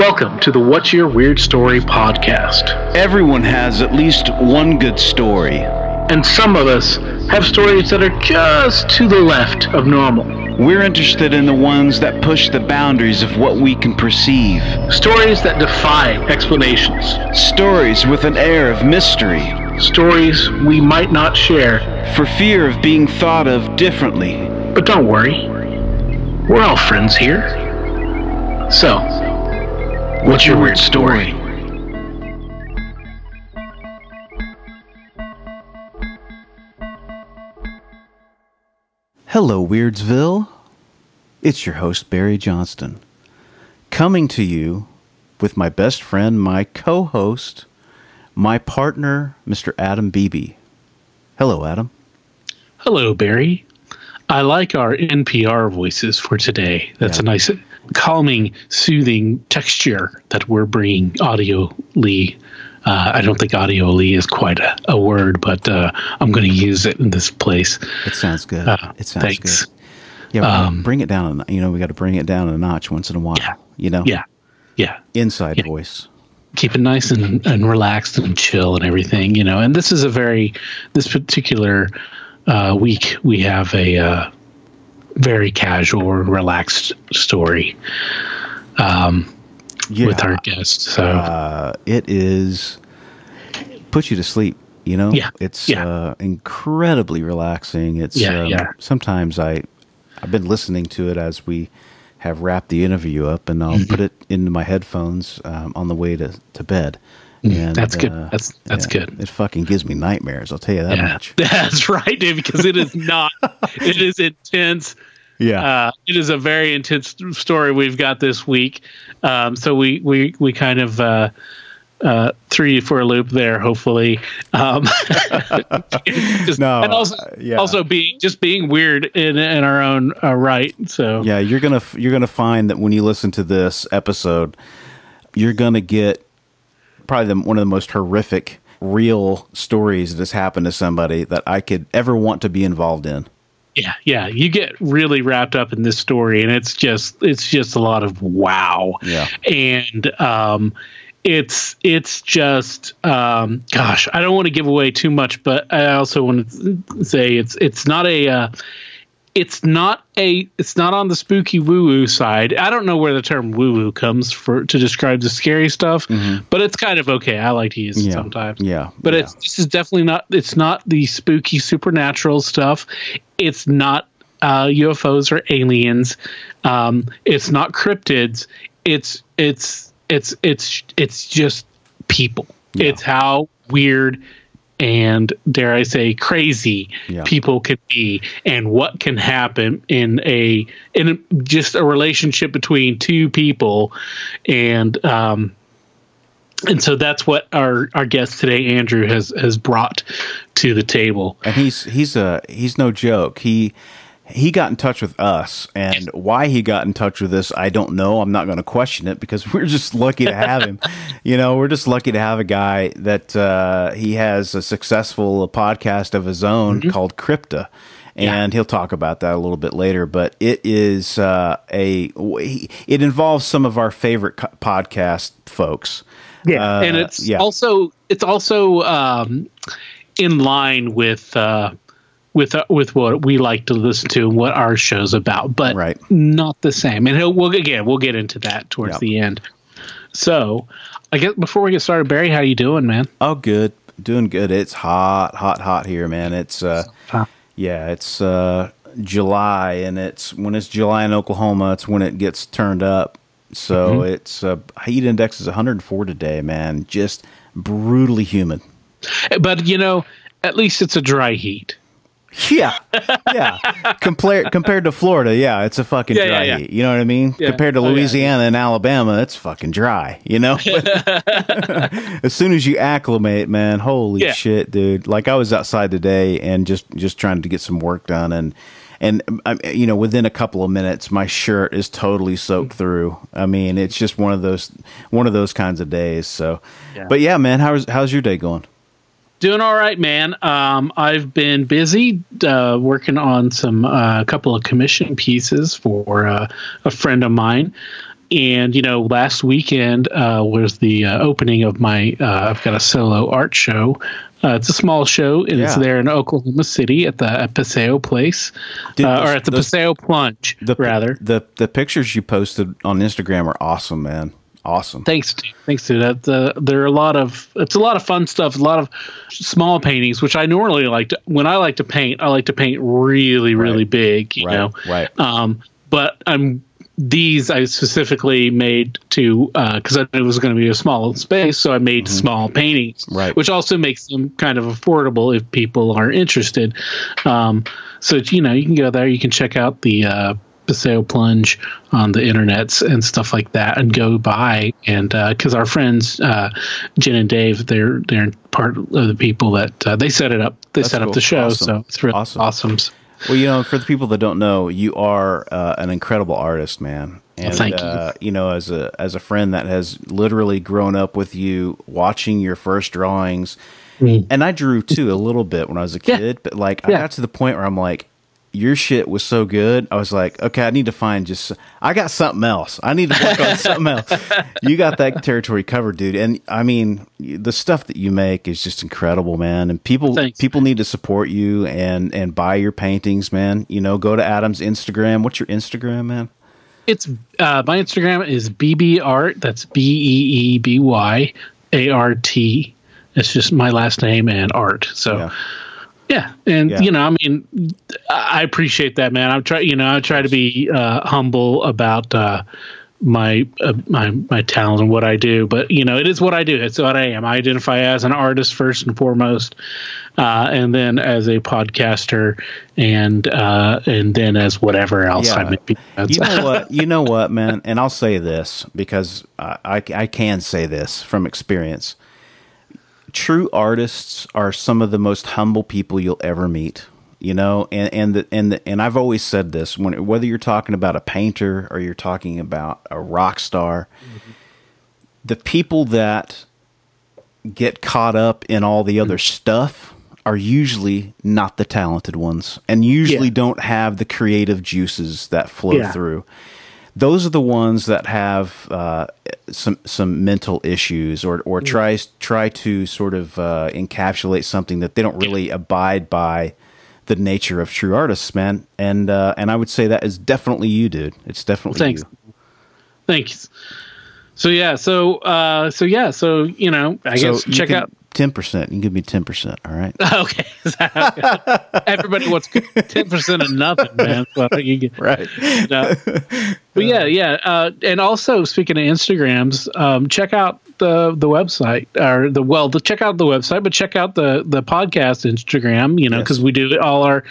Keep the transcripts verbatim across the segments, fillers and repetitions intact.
Welcome to the What's Your Weird Story podcast. Everyone has at least one good story. And some of us have stories that are just to the left of normal. We're interested in the ones that push the boundaries of what we can perceive. Stories that defy explanations. Stories with an air of mystery. Stories we might not share for fear of being thought of differently. But don't worry, we're all friends here. So, what's your weird story? Hello, Weirdsville. It's your host, Barry Johnston, coming to you with my best friend, my co-host, my partner, Mister Adam Beebe. Hello, Adam. Hello, Barry. I like our N P R voices for today. That's yeah. a nice, calming, soothing texture that we're bringing audio-ly. Uh, I don't think audio-ly is quite a, a word, but uh, I'm going to use it in this place. It sounds good. Uh, it sounds thanks. good. Yeah, um, bring it down. You know, we got to bring it down a notch once in a while. Yeah, you know? Yeah. Yeah. Inside yeah. voice. Keep it nice and, and relaxed and chill and everything, you know. And this is a very, this particular uh, week, we have a uh, very casual, relaxed story um, yeah. with our guest. So uh, it is puts you to sleep, you know. Yeah, it's yeah. Uh, incredibly relaxing. It's yeah, um, yeah. Sometimes I, I've been listening to it as we have wrapped the interview up, and I'll mm-hmm. put it into my headphones um, on the way to, to bed. And, that's good. Uh, that's that's yeah, good. It fucking gives me nightmares. I'll tell you that yeah. much. That's right, dude. Because it is not. It is intense. Yeah. Uh, it is a very intense story we've got this week. Um, so we we we kind of uh, uh, threw you for a loop there. Hopefully. Um, just, no. And also, uh, yeah. also being just being weird in in our own uh, right. So yeah, you're gonna you're gonna find that when you listen to this episode, you're gonna get probably the, one of the most horrific real stories that has happened to somebody that I could ever want to be involved in. Yeah, yeah, you get really wrapped up in this story, and it's just it's just a lot of wow. Yeah, and um, it's it's just um, gosh, I don't want to give away too much, but I also want to say it's it's not a uh, it's not a it's not on the spooky woo woo side. I don't know where the term woo woo comes for to describe the scary stuff, mm-hmm. but it's kind of okay. I like to use it yeah. sometimes. Yeah, but yeah. it's this is definitely not. It's not the spooky supernatural stuff. It's not uh, U F Os or aliens. Um, it's not cryptids. It's it's it's it's it's just people. Yeah. It's how weird and, dare I say, crazy yeah. people can be, and what can happen in a in a, just a relationship between two people, and um, and so that's what our, our guest today, Andrew, has has brought to the table. And he's he's a he's no joke. He he got in touch with us, and why he got in touch with us, I don't know. I'm not going to question it because we're just lucky to have him. You know, we're just lucky to have a guy that uh, he has a successful podcast of his own mm-hmm. called Crypta. And yeah. he'll talk about that a little bit later, but it is uh, a it involves some of our favorite co- podcast folks. Yeah, uh, and it's yeah. also it's also um, in line with uh, with uh, with what we like to listen to and what our show's about, but right. not the same. And he'll, we'll again we'll get into that towards yep. the end. So, I guess before we get started, Barry, how you doing, man? Oh, good, doing good. It's hot, hot, hot here, man. It's uh, huh. yeah, it's uh, July, and it's when it's July in Oklahoma, it's when it gets turned up. So mm-hmm. it's uh, heat index is one hundred four today, man. Just brutally humid. But you know, at least it's a dry heat. Yeah, yeah. compared compared to Florida, yeah, it's a fucking yeah, dry yeah, yeah. heat. You know what I mean? Yeah. Compared to Louisiana oh, yeah. and Alabama, it's fucking dry. You know. As soon as you acclimate, man, holy yeah. shit, dude! Like I was outside today and just just trying to get some work done, and and you know, within a couple of minutes, my shirt is totally soaked through. I mean, it's just one of those one of those kinds of days. So, yeah. but yeah, man, how's how's your day going? Doing all right, man. Um, I've been busy uh, working on some a uh, couple of commission pieces for uh, a friend of mine. and you know, last weekend uh, was the uh, opening of my. Uh, I've got a solo art show. Uh, it's a small show, and yeah. it's there in Oklahoma City at the at Paseo Place, Dude, uh, or at the, the Paseo Plunge, the, rather. The the pictures you posted on Instagram are awesome, man. Awesome. Thanks, to, thanks to that. Uh, there are a lot of it's a lot of fun stuff. A lot of small paintings, which I normally like to. When I like to paint, I like to paint really, really right. big. You right. know, right? Um, but I'm. These I specifically made to because uh, I knew it was going to be a small space, so I made mm-hmm. small paintings, right. which also makes them kind of affordable if people are interested. Um, so you know, you can go there, you can check out the uh, Paseo Plunge on the internets and stuff like that, and go by and because uh, our friends uh, Jen and Dave, they're they're part of the people that uh, they set it up. They That's set cool. up the show, awesome. So it's really awesome. awesome. Well, you know, for the people that don't know, you are uh, an incredible artist, man. And well, thank uh, you. you know, as a as a friend that has literally grown up with you, watching your first drawings, mm. and I drew too a little bit when I was a kid, yeah. but like yeah. I got to the point where I'm like, your shit was so good. I was like, okay, I need to find just, I got something else. I need to work on something else. You got that territory covered, dude. And I mean, the stuff that you make is just incredible, man. And people, Thanks. people need to support you and, and buy your paintings, man. You know, go to Adam's Instagram. What's your Instagram, man? It's, uh, my Instagram is B B Art. That's B E E B Y A R T. It's just my last name and art. So, yeah. Yeah, and yeah. you know, I mean, I appreciate that, man. I'm try, you know, I try to be uh, humble about uh, my uh, my my talent and what I do, but you know, it is what I do. It's what I am. I identify as an artist first and foremost, uh, and then as a podcaster, and uh, and then as whatever else yeah. I may be. You know what? You know what, man? And I'll say this because I, I I can say this from experience. True artists are some of the most humble people you'll ever meet, you know, and and the, and the, and I've always said this, when whether you're talking about a painter or you're talking about a rock star, mm-hmm. the people that get caught up in all the other mm-hmm. stuff are usually not the talented ones, and usually yeah. don't have the creative juices that flow yeah. through. Those are the ones that have uh, some some mental issues, or or tries try to sort of uh, encapsulate something that they don't really abide by the nature of true artists, man. And uh, and I would say that is definitely you, dude. It's definitely Thanks. you. Thanks. So yeah, so uh, so yeah, so you know, I so guess check out. Ten percent. You can give me ten percent. All right. Okay. Everybody wants ten percent of nothing, man. So you get, right. You know? But yeah, yeah. Uh, and also, speaking of Instagrams, um, check out the the website, or the well, the check out the website, but check out the the podcast Instagram. You know, because yes. we do all our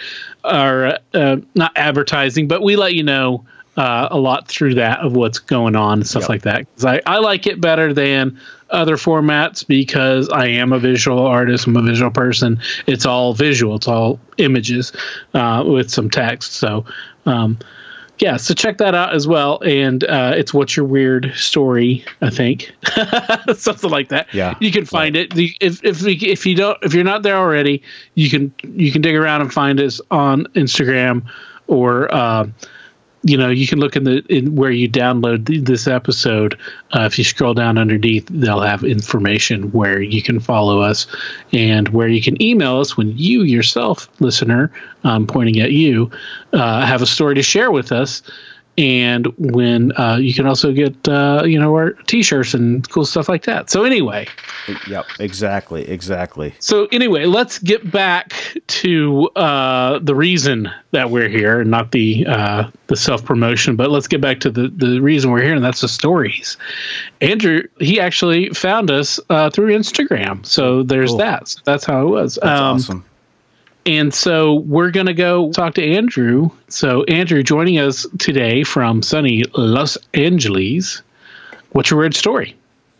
our uh, not advertising, but we let you know uh, a lot through that of what's going on and stuff yep. like that. Because I I like it better than other formats, because I am a visual artist. I'm a visual person. It's all visual. It's all images uh, with some text. So, um, yeah, so check that out as well. And uh, it's What's Your Weird Story, I think. Something like that. Yeah. You can find yeah. it. If if if you don't if you're not there already, you can you can dig around and find us on Instagram, or uh, you know, you can look in the in where you download the, this episode. Uh, if you scroll down underneath, they'll have information where you can follow us and where you can email us when you yourself, listener, um, pointing at you, uh, have a story to share with us. And when uh, you can also get, uh, you know, our T-shirts and cool stuff like that. So anyway. Yep, exactly, exactly. So anyway, let's get back to uh, the reason that we're here, not the uh, the self-promotion, but let's get back to the, the reason we're here, and that's the stories. Andrew, he actually found us uh, through Instagram. So there's cool. that. So that's how it was. That's um, awesome. And so we're going to go talk to Andrew. So Andrew, joining us today from sunny Los Angeles. What's your weird story?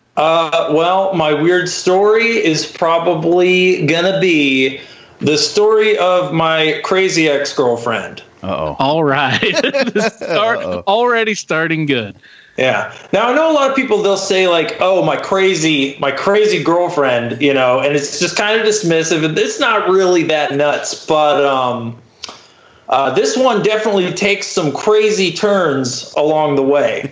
Uh, well, my weird story is probably going to be the story of my crazy ex-girlfriend. Uh-oh. All right. Start, Uh-oh. Already starting good. Yeah. Now I know a lot of people, they'll say like, "Oh, my crazy, my crazy girlfriend," you know, and it's just kind of dismissive. It's not really that nuts, but um, Uh, this one definitely takes some crazy turns along the way.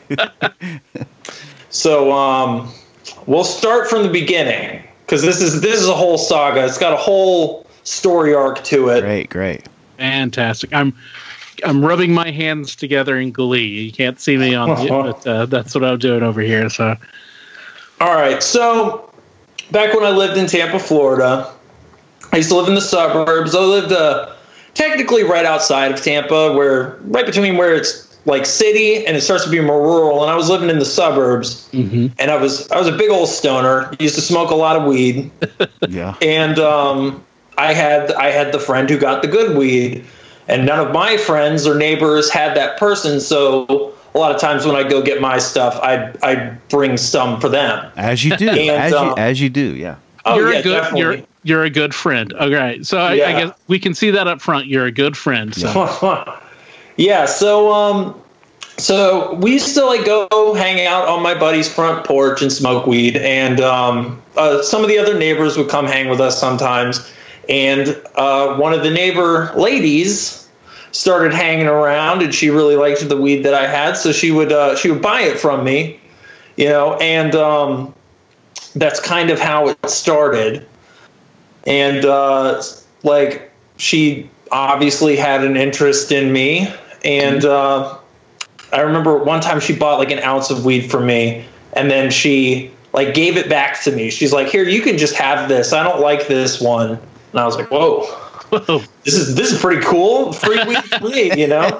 So um, we'll start from the beginning, because this is this is a whole saga. It's got a whole story arc to it. Great, great. Fantastic. I'm I'm rubbing my hands together in glee. You can't see me on it, but uh, that's what I'm doing over here. So, all right. So back when I lived in Tampa, Florida, I used to live in the suburbs. I lived uh, technically right outside of Tampa, where right between where it's like city and it starts to be more rural. And I was living in the suburbs, mm-hmm. and I was I was a big old stoner. Used to smoke a lot of weed. Yeah. And um, I had I had the friend who got the good weed, and none of my friends or neighbors had that person. So a lot of times when I go get my stuff, I I bring some for them. As you do, And, as um, you as you do, yeah. Oh you're yeah, a good definitely. you're you're a good friend. All right. So I, Yeah. I guess we can see that up front. You're a good friend. So Yeah, so um, so we used to like go hang out on my buddy's front porch and smoke weed, and um, uh, some of the other neighbors would come hang with us sometimes. And uh, one of the neighbor ladies started hanging around, and she really liked the weed that I had, so she would uh, she would buy it from me, you know, and um, that's kind of how it started. And uh, like she obviously had an interest in me. And uh, I remember one time she bought like an ounce of weed from me, and then she like gave it back to me. She's like, "Here, you can just have this. I don't like this one." And I was like, "Whoa, Whoa. this is this is pretty cool. Free weed for me, you know."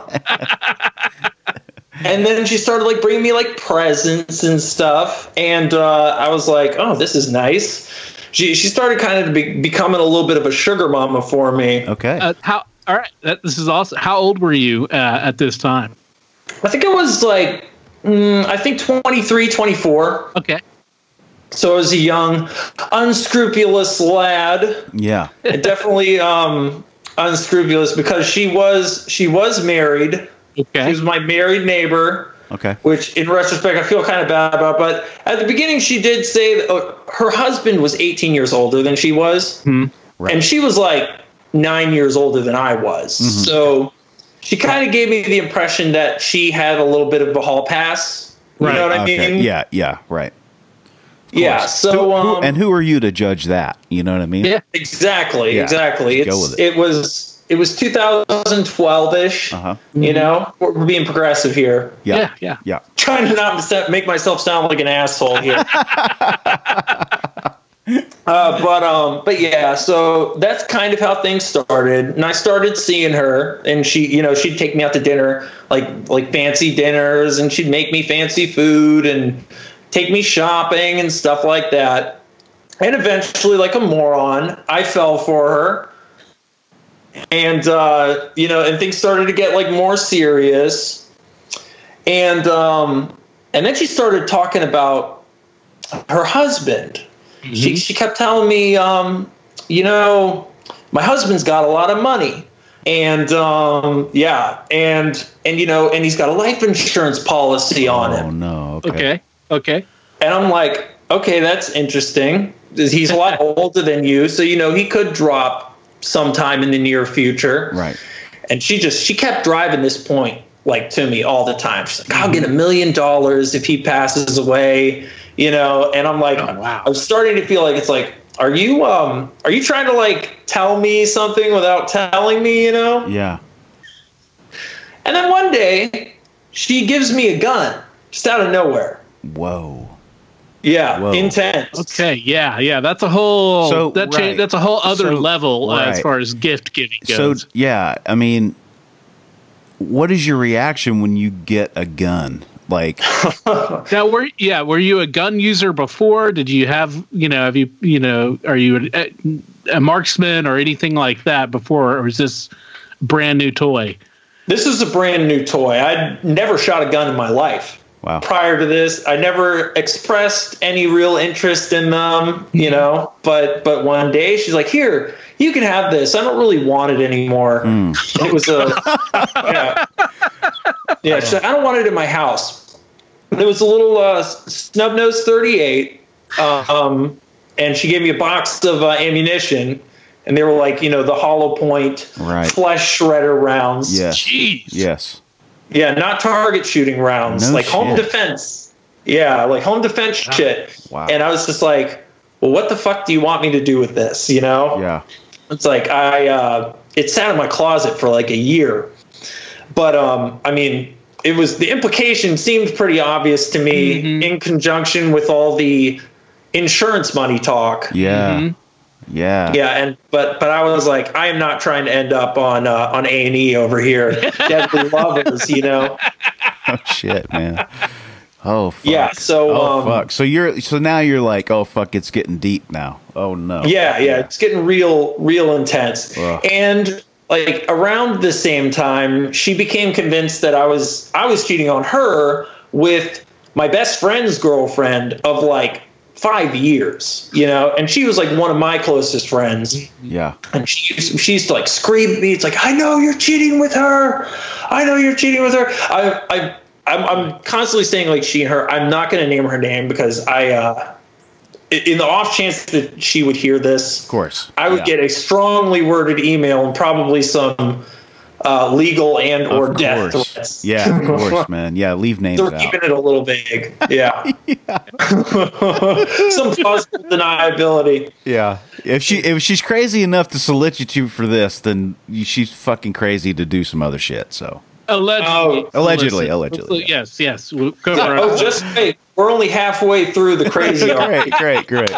And then she started like bringing me like presents and stuff, and uh, I was like, "Oh, this is nice." She she started kind of be, becoming a little bit of a sugar mama for me. Okay. Uh, how? All right. That, this is awesome. How old were you uh, at this time? I think it was like, mm, I think twenty-three, twenty-four. Okay. So I was a young, unscrupulous lad. Yeah. And definitely um, unscrupulous, because she was she was married. Okay. She was my married neighbor. Okay. Which, in retrospect, I feel kind of bad about. But at the beginning, she did say that uh, her husband was eighteen years older than she was. Hmm. Right. And she was like nine years older than I was. Mm-hmm. So she kind of gave me the impression that she had a little bit of a hall pass. You Right. know what I Okay. mean? Yeah. Yeah. Right. Yeah. Who- So, who- um, and who are you to judge that? You know what I mean? Yeah. exactly, Yeah, exactly. go It's, with it. it was it was two thousand twelve ish. Uh-huh. You know, we're, we're being progressive here. Yeah. Yeah. Yeah. Yeah. Trying to not sa- make myself sound like an asshole here. uh, but um, but yeah, so that's kind of how things started. And I started seeing her, and she, you know, she'd take me out to dinner, like like fancy dinners, and she'd make me fancy food and take me shopping and stuff like that. And eventually, like a moron, I fell for her. And, uh, you know, and things started to get like more serious. And, um, and then she started talking about her husband. Mm-hmm. She, she kept telling me, um, you know, my husband's got a lot of money. And, um, yeah. And, and, you know, and he's got a life insurance policy on Oh him. no. Okay. Okay. Okay. And I'm like, okay, that's interesting. He's a lot older than you. So, you know, he could drop sometime in the near future. Right. And she just, she kept driving this point like to me all the time. She's like, I'll get a million dollars if he passes away, you know? And I'm like, Oh, wow. I was starting to feel like, it's like, are you, um, are you trying to like tell me something without telling me, you know? Yeah. And then one day she gives me a gun just out of nowhere. Whoa. Yeah. Whoa. Intense. Okay. Yeah. Yeah. That's a whole. So, that cha- right. That's a whole other So, level uh, as right. far as gift giving So goes. yeah, I mean, what is your reaction when you get a gun? Like, Now, were yeah, were you a gun user before? Did you have you know have you you know are you a, a marksman or anything like that before, or is this brand new toy? This is a brand new toy. I'd never shot a gun in my life. wow. Prior to this, I never expressed any real interest in them, you know, but but one day she's like, here, you can have this. I don't really want it anymore. Mm. It was a, yeah. Yeah, she's like, I don't want it in my house. It was a little uh, snub-nosed thirty-eight, um, and she gave me a box of uh, ammunition, and they were like, you know, the hollow point right. flesh shredder rounds. Yes. Jeez. Yes. Yeah, not target shooting rounds, No like shit. home defense. Yeah, like home defense wow. shit. Wow. And I was just like, well, what the fuck do you want me to do with this? You know? Yeah. It's like I, uh, it sat in my closet for like a year, but um, I mean, it was the implication seemed pretty obvious to me mm-hmm. in conjunction with all the insurance money talk. Yeah. Mm-hmm. Yeah. Yeah, and but but I was like, I am not trying to end up on uh, on A and E over here, Deadly Lovers, you know. Oh shit, man. Oh fuck. Yeah. So oh um, fuck. So you're so now you're like, oh fuck, it's getting deep now. Oh no. Yeah, yeah, it's getting real, real intense. Ugh. And like around the same time, she became convinced that I was I was cheating on her with my best friend's girlfriend of like five years, you know, and she was like one of my closest friends. Yeah. And she she used to like scream at me. It's like, I know you're cheating with her. I know you're cheating with her. I I I'm, I'm constantly saying like she and her. I'm not going to name her name because I, uh, in the off chance that she would hear this, of course, I would yeah. get a strongly worded email and probably some uh, legal and or of death course. threats. Yeah, of course, man. Yeah, leave names They're out. keeping it a little vague. Yeah. Some plausible deniability. Yeah. If she if she's crazy enough to solicit you for this, then she's fucking crazy to do some other shit. So. Allegedly. Oh, allegedly, allegedly. Yeah. Yes, yes. We'll go Yeah, around. oh, just wait. We're only halfway through the crazy arc. Great, great, great.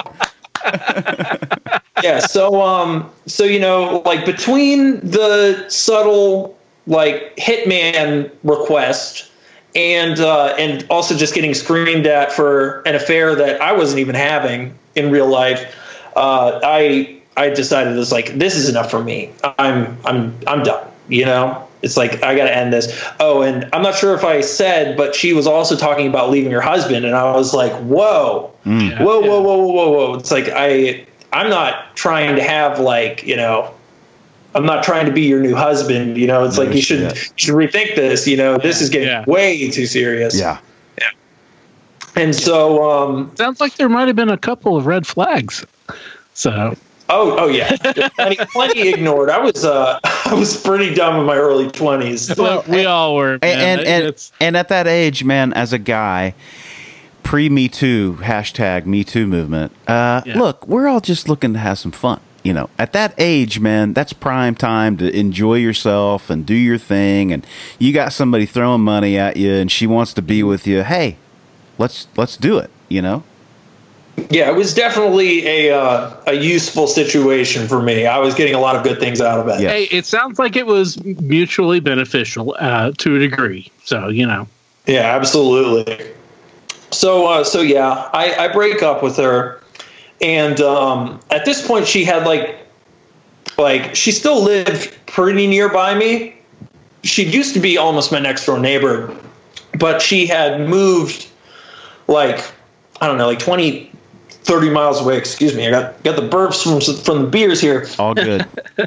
Yeah, so um so you know, like between the subtle like hitman request and uh and also just getting screamed at for an affair that I wasn't even having in real life, uh I I decided it was like, this is enough for me. I'm I'm I'm done, you know? It's like, I got to end this. Oh, and I'm not sure if I said, but she was also talking about leaving her husband. And I was like, whoa, Mm. Yeah, whoa, yeah. whoa, whoa, whoa, whoa, whoa. It's like, I, I'm not trying to have like, you know, I'm not trying to be your new husband. You know, it's No like, you should, shit. you should rethink this. You know, this is getting Yeah. way too serious. Yeah. And so, um, Sounds like there might have been a couple of red flags. So, oh, oh yeah, plenty, plenty ignored. I was, uh, I was pretty dumb in my early twenties. Well, we all were. Man. And and and, It's- and at that age, man, as a guy, pre Me Too hashtag Me Too movement. Uh, Yeah. Look, we're all just looking to have some fun. You know, at that age, man, that's prime time to enjoy yourself and do your thing. And you got somebody throwing money at you, and she wants to be with you. Hey, let's let's do it. You know. Yeah, it was definitely a uh, a useful situation for me. I was getting a lot of good things out of it. Yeah. Hey, it sounds like it was mutually beneficial uh, to a degree. So, you know. Yeah, absolutely. So, uh, so yeah, I, I break up with her, and um, at this point, she had like, like she still lived pretty nearby me. She used to be almost my next door neighbor, but she had moved, like, I don't know, like twenty, thirty miles away. Excuse me, I got got the burps from from the beers here. All good.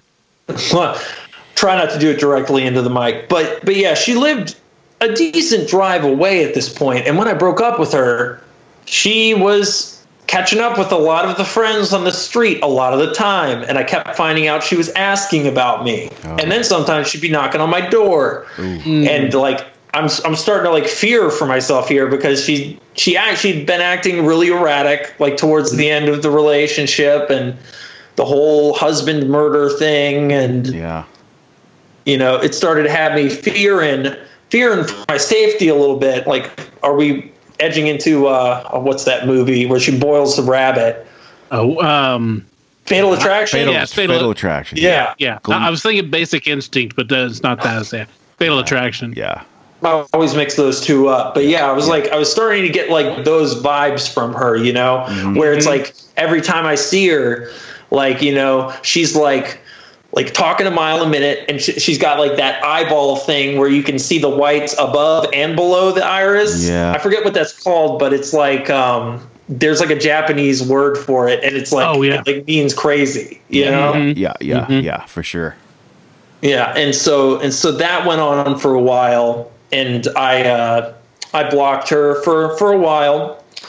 Try not to do it directly into the mic, but but yeah, she lived a decent drive away at this point. And when I broke up with her, she was catching up with a lot of the friends on the street a lot of the time, and I kept finding out she was asking about me. Oh. And then sometimes she'd be knocking on my door, and like I'm I'm starting to like fear for myself here because she she actually had been acting really erratic like towards the end of the relationship, and the whole husband murder thing, and Yeah. you know, it started to have me fearing fearing for my safety a little bit. Like, are we edging into uh what's that movie where she boils the rabbit? Oh, um, Fatal Attraction? Fatal, Yeah, fatal, fatal- attraction. Yeah. yeah. Glenn- I was thinking Basic Instinct, but uh, it's not that. Yeah. Fatal Attraction. Yeah. I always mix those two up. But yeah, I was like, I was starting to get like those vibes from her, you know, where it's like every time I see her, like, you know, she's like, like talking a mile a minute, and sh- she's got like that eyeball thing where you can see the whites above and below the iris. Yeah. I forget what that's called, but it's like, um, there's like a Japanese word for it, and it's like, Oh, yeah. it like means crazy, you Yeah. know? Mhm. Yeah. Yeah. Mhm. Yeah. For sure. Yeah, and so and so that went on for a while, and I uh, I blocked her for, for a while,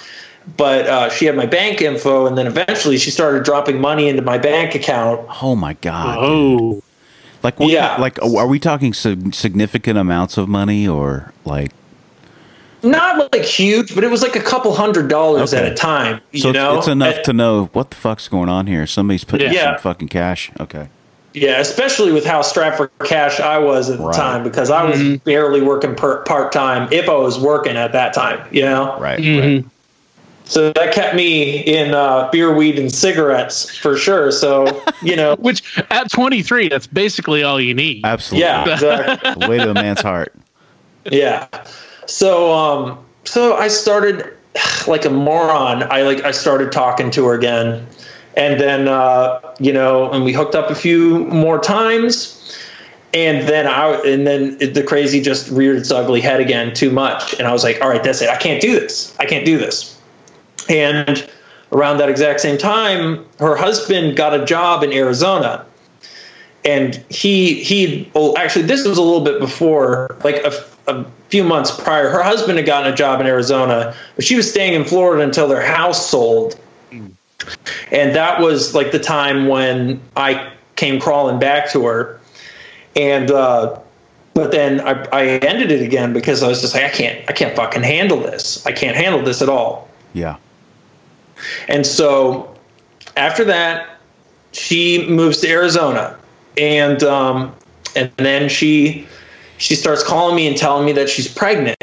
but uh, she had my bank info, and then eventually she started dropping money into my bank account. Oh my god! Oh, like what, yeah. Like, are we talking significant amounts of money, or like? Not like huge, but it was like a couple hundred dollars Okay. at a time. You So know, it's enough And- to know what the fuck's going on here. Somebody's putting Yeah. some fucking cash. Okay. Yeah, especially with how strapped for cash I was at the Right. time, because I was Mm-hmm. barely working per- part time, if I was working at that time. You know, Right. Mhm. Right. so that kept me in uh, beer, weed, and cigarettes for sure. So you know, which at twenty-three, that's basically all you need. Absolutely. yeah, exactly. The way to a man's heart. Yeah. So um so I started like a moron. I like I started talking to her again. And then uh you know, and we hooked up a few more times. And then I and then it, the crazy just reared its ugly head again too much. And I was like, all right, that's it. I can't do this. I can't do this. And around that exact same time, her husband got a job in Arizona. And he he well, actually this was a little bit before, like a, a few months prior. Her husband had gotten a job in Arizona, but she was staying in Florida until their house sold. And that was like the time when I came crawling back to her. And uh, but then I, I ended it again because I was just like, I can't I can't fucking handle this. I can't handle this at all. Yeah. And so after that, she moves to Arizona. And um, and then she she starts calling me and telling me that she's pregnant.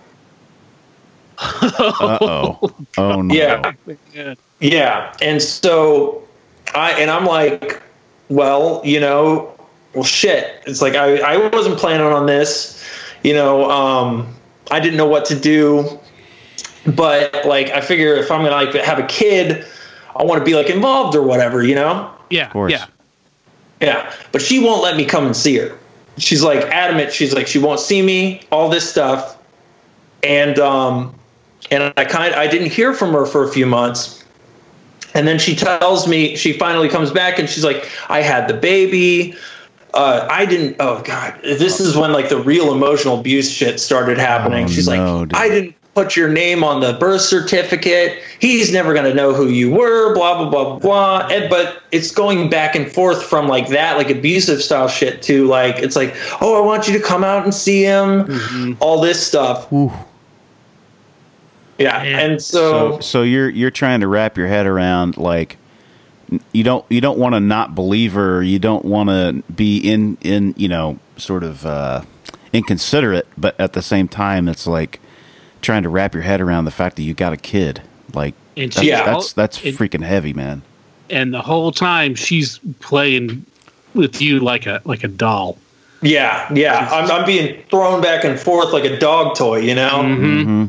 Uh oh. Oh no. Yeah. Yeah. And so I and I'm like, well, you know, well shit. It's like I, I wasn't planning on this. You know, um, I didn't know what to do. But like I figure if I'm gonna like have a kid, I want to be like involved or whatever, you know? Yeah, Of course. yeah. Yeah, but she won't let me come and see her. She's like adamant. She's like, she won't see me, all this stuff. And um, and I kind I didn't hear from her for a few months. And then she tells me, she finally comes back and she's like, I had the baby. Uh, I didn't, oh God, this is when like the real emotional abuse shit started happening. Oh, she's no, like, dude. I didn't put your name on the birth certificate. He's never going to know who you were, blah, blah, blah, blah. And, but it's going back and forth from like that, like abusive style shit to like, it's like, oh, I want you to come out and see him, Mm-hmm. all this stuff. Ooh. Yeah. And so, So so you're you're trying to wrap your head around like you don't you don't want to not believe her, you don't want to be in in you know sort of uh, inconsiderate, but at the same time it's like trying to wrap your head around the fact that you got a kid. Like And that's she- Yeah. that's, that's and- freaking heavy, man. And the whole time she's playing with you like a like a doll. yeah, yeah, I'm, I'm being thrown back and forth like a dog toy, you know? Mm-hmm.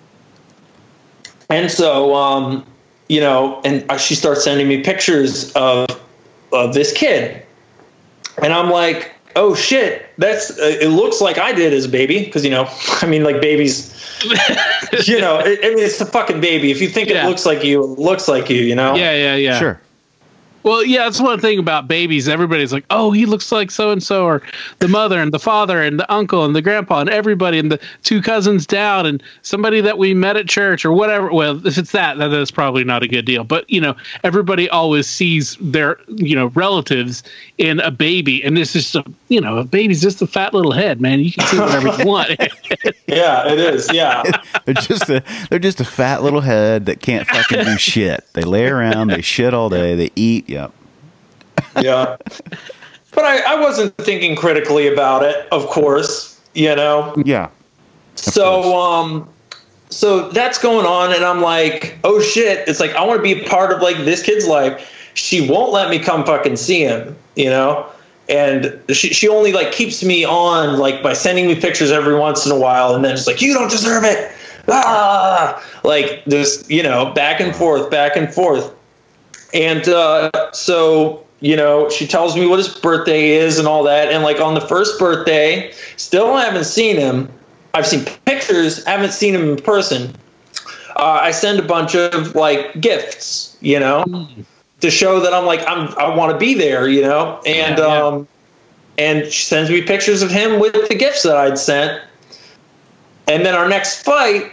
And so, um, you know, and she starts sending me pictures of of this kid, and I'm like, oh shit, that's uh, it looks like I did as a baby, because you know, I mean, like babies, you know, it, I mean, it's a fucking baby. If you think Yeah. it looks like you, it looks like you, you know. Yeah, yeah, yeah. Sure. Well, yeah, that's one thing about babies. Everybody's like, oh, he looks like so and so, or the mother and the father and the uncle and the grandpa and everybody and the two cousins down and somebody that we met at church or whatever. Well, if it's that, then that's probably not a good deal. But, you know, everybody always sees their, you know, relatives in a baby. And this is, just a, you know, a baby's just a fat little head, man. You can see whatever you want. Yeah, it is. Yeah. They're just a they're just a fat little head that can't fucking do shit. They lay around, they shit all day, they eat. Yep. Yeah. But I, I wasn't thinking critically about it, of course, you know. Yeah. So um so that's going on, and I'm like, oh shit, it's like I want to be a part of like this kid's life. She won't let me come fucking see him, you know? And she she only like keeps me on like by sending me pictures every once in a while, and then it's like, you don't deserve it. Ah, like this, you know, back and forth, back and forth. And uh so, you know, she tells me what his birthday is and all that. And like on the first birthday, still haven't seen him. I've seen pictures, haven't seen him in person. Uh, I send a bunch of like gifts, you know, to show that I'm like, I'm, I want to be there, you know? And, Yeah, yeah. um, and she sends me pictures of him with the gifts that I'd sent. And then our next fight,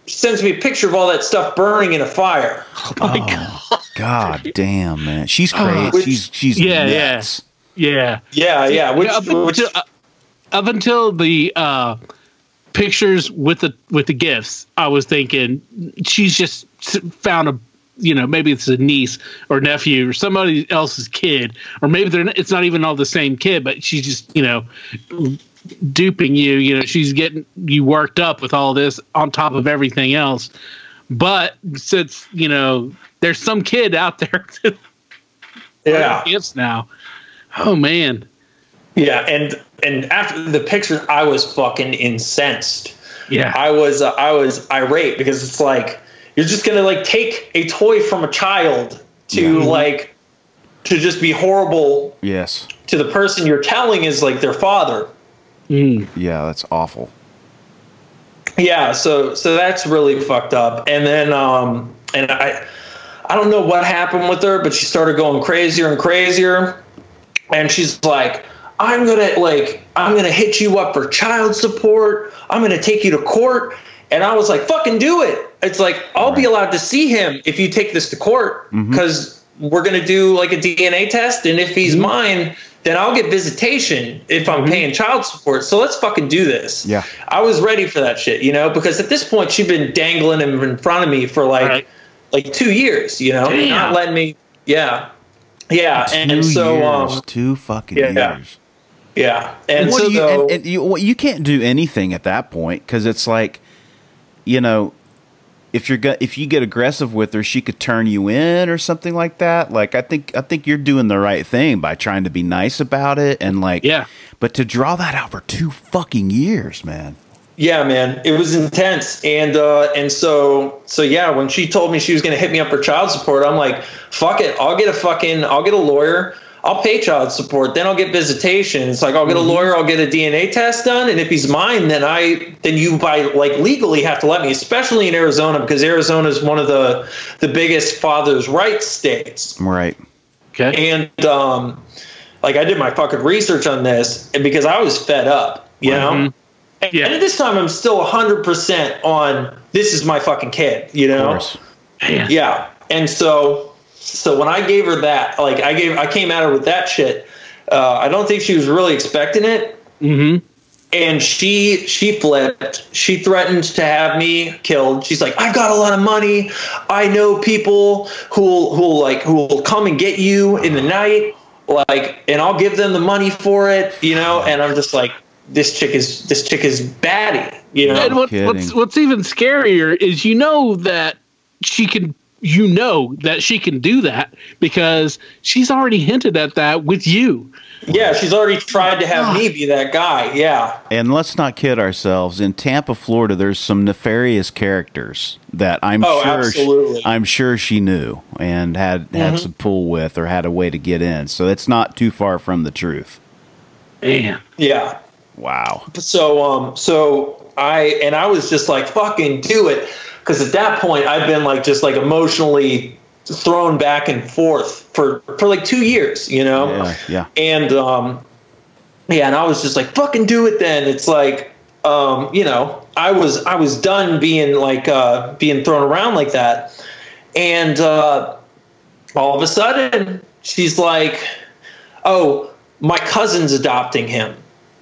sends me a picture of all that stuff burning in a fire. Oh my Oh, god. God damn, man. She's crazy. Which- she's she's Yeah, nuts. Yeah. Yeah, yeah. Which, Yeah, up, which until, uh, up until the uh, pictures with the with the gifts, I was thinking she's just s- found a, you know, maybe it's a niece or nephew or somebody else's kid, or maybe they're not, it's not even all the same kid, but she's just, you know, duping you. You know, she's getting you worked up with all this on top of everything else. But since, you know, there's some kid out there that yeah. gifts now. Oh man. Yeah, and and after the pictures, I was fucking incensed. Yeah. I was uh, I was irate because it's like you're just gonna like take a toy from a child to Yeah. like to just be horrible Yes. to the person you're telling is like their father. Mm. Yeah, that's awful. Yeah, so so that's really fucked up. And then um and I I don't know what happened with her, but she started going crazier and crazier. And she's like, I'm gonna like I'm gonna hit you up for child support. I'm gonna take you to court. And I was like, fucking do it. It's like, I'll be allowed to see him if you take this to court, because we're gonna do like a D N A test, and if he's mine, then I'll get visitation if I'm paying child support. So let's fucking do this. Yeah. I was ready for that shit, you know, because at this point she'd been dangling him in front of me for like Right. like two years, you know, Damn. not letting me. Yeah, yeah, Two and so years, um, two fucking yeah. years. yeah, and What so do you, though, and, and you, well, you can't do anything at that point because it's like, you know, if you're go- if you get aggressive with her, she could turn you in or something like that. Like I think I think you're doing the right thing by trying to be nice about it and like, Yeah. But to draw that out for two fucking years, man. yeah, man, it was intense, and uh, and so so yeah, when she told me she was gonna hit me up for child support, I'm like, fuck it, I'll get a fucking, I'll get a lawyer. I'll pay child support, then I'll get visitation. It's like I'll get a lawyer, I'll get a D N A test done, and if he's mine, then I then you by like legally have to let me, especially in Arizona, because Arizona is one of the the biggest father's rights states. Right. Okay. And um, like I did my fucking research on this, and because I was fed up, you know. Mhm. And, Yeah. and at this time, I'm still one hundred percent on this is my fucking kid, you know. Of course. Man. Yeah, and so so when I gave her that, like I gave, I came at her with that shit. Uh, I don't think she was really expecting it, Mm-hmm. and she she flipped. She threatened to have me killed. She's like, I've got a lot of money. I know people who'll who'll like who'll come and get you in the night, like, and I'll give them the money for it, you know. And I'm just like, this chick is this chick is batty, you know. And what, kidding. what's what's even scarier is you know that she can you know that she can do that because she's already hinted at that with you. Yeah, she's already tried to have me be that guy. Yeah. And let's not kid ourselves. In Tampa, Florida, there's some nefarious characters that I'm Oh, sure absolutely. She, I'm sure she knew and had had some pull with or had a way to get in. So it's not too far from the truth. Man. Yeah. Wow. So um so I and I was just like, fucking do it, because at that point I've been like just like emotionally thrown back and forth for for like two years, you know. Yeah, yeah. And um yeah, and I was just like, fucking do it then. It's like um you know, I was I was done being like uh being thrown around like that. And uh all of a sudden she's like, oh, my cousin's adopting him.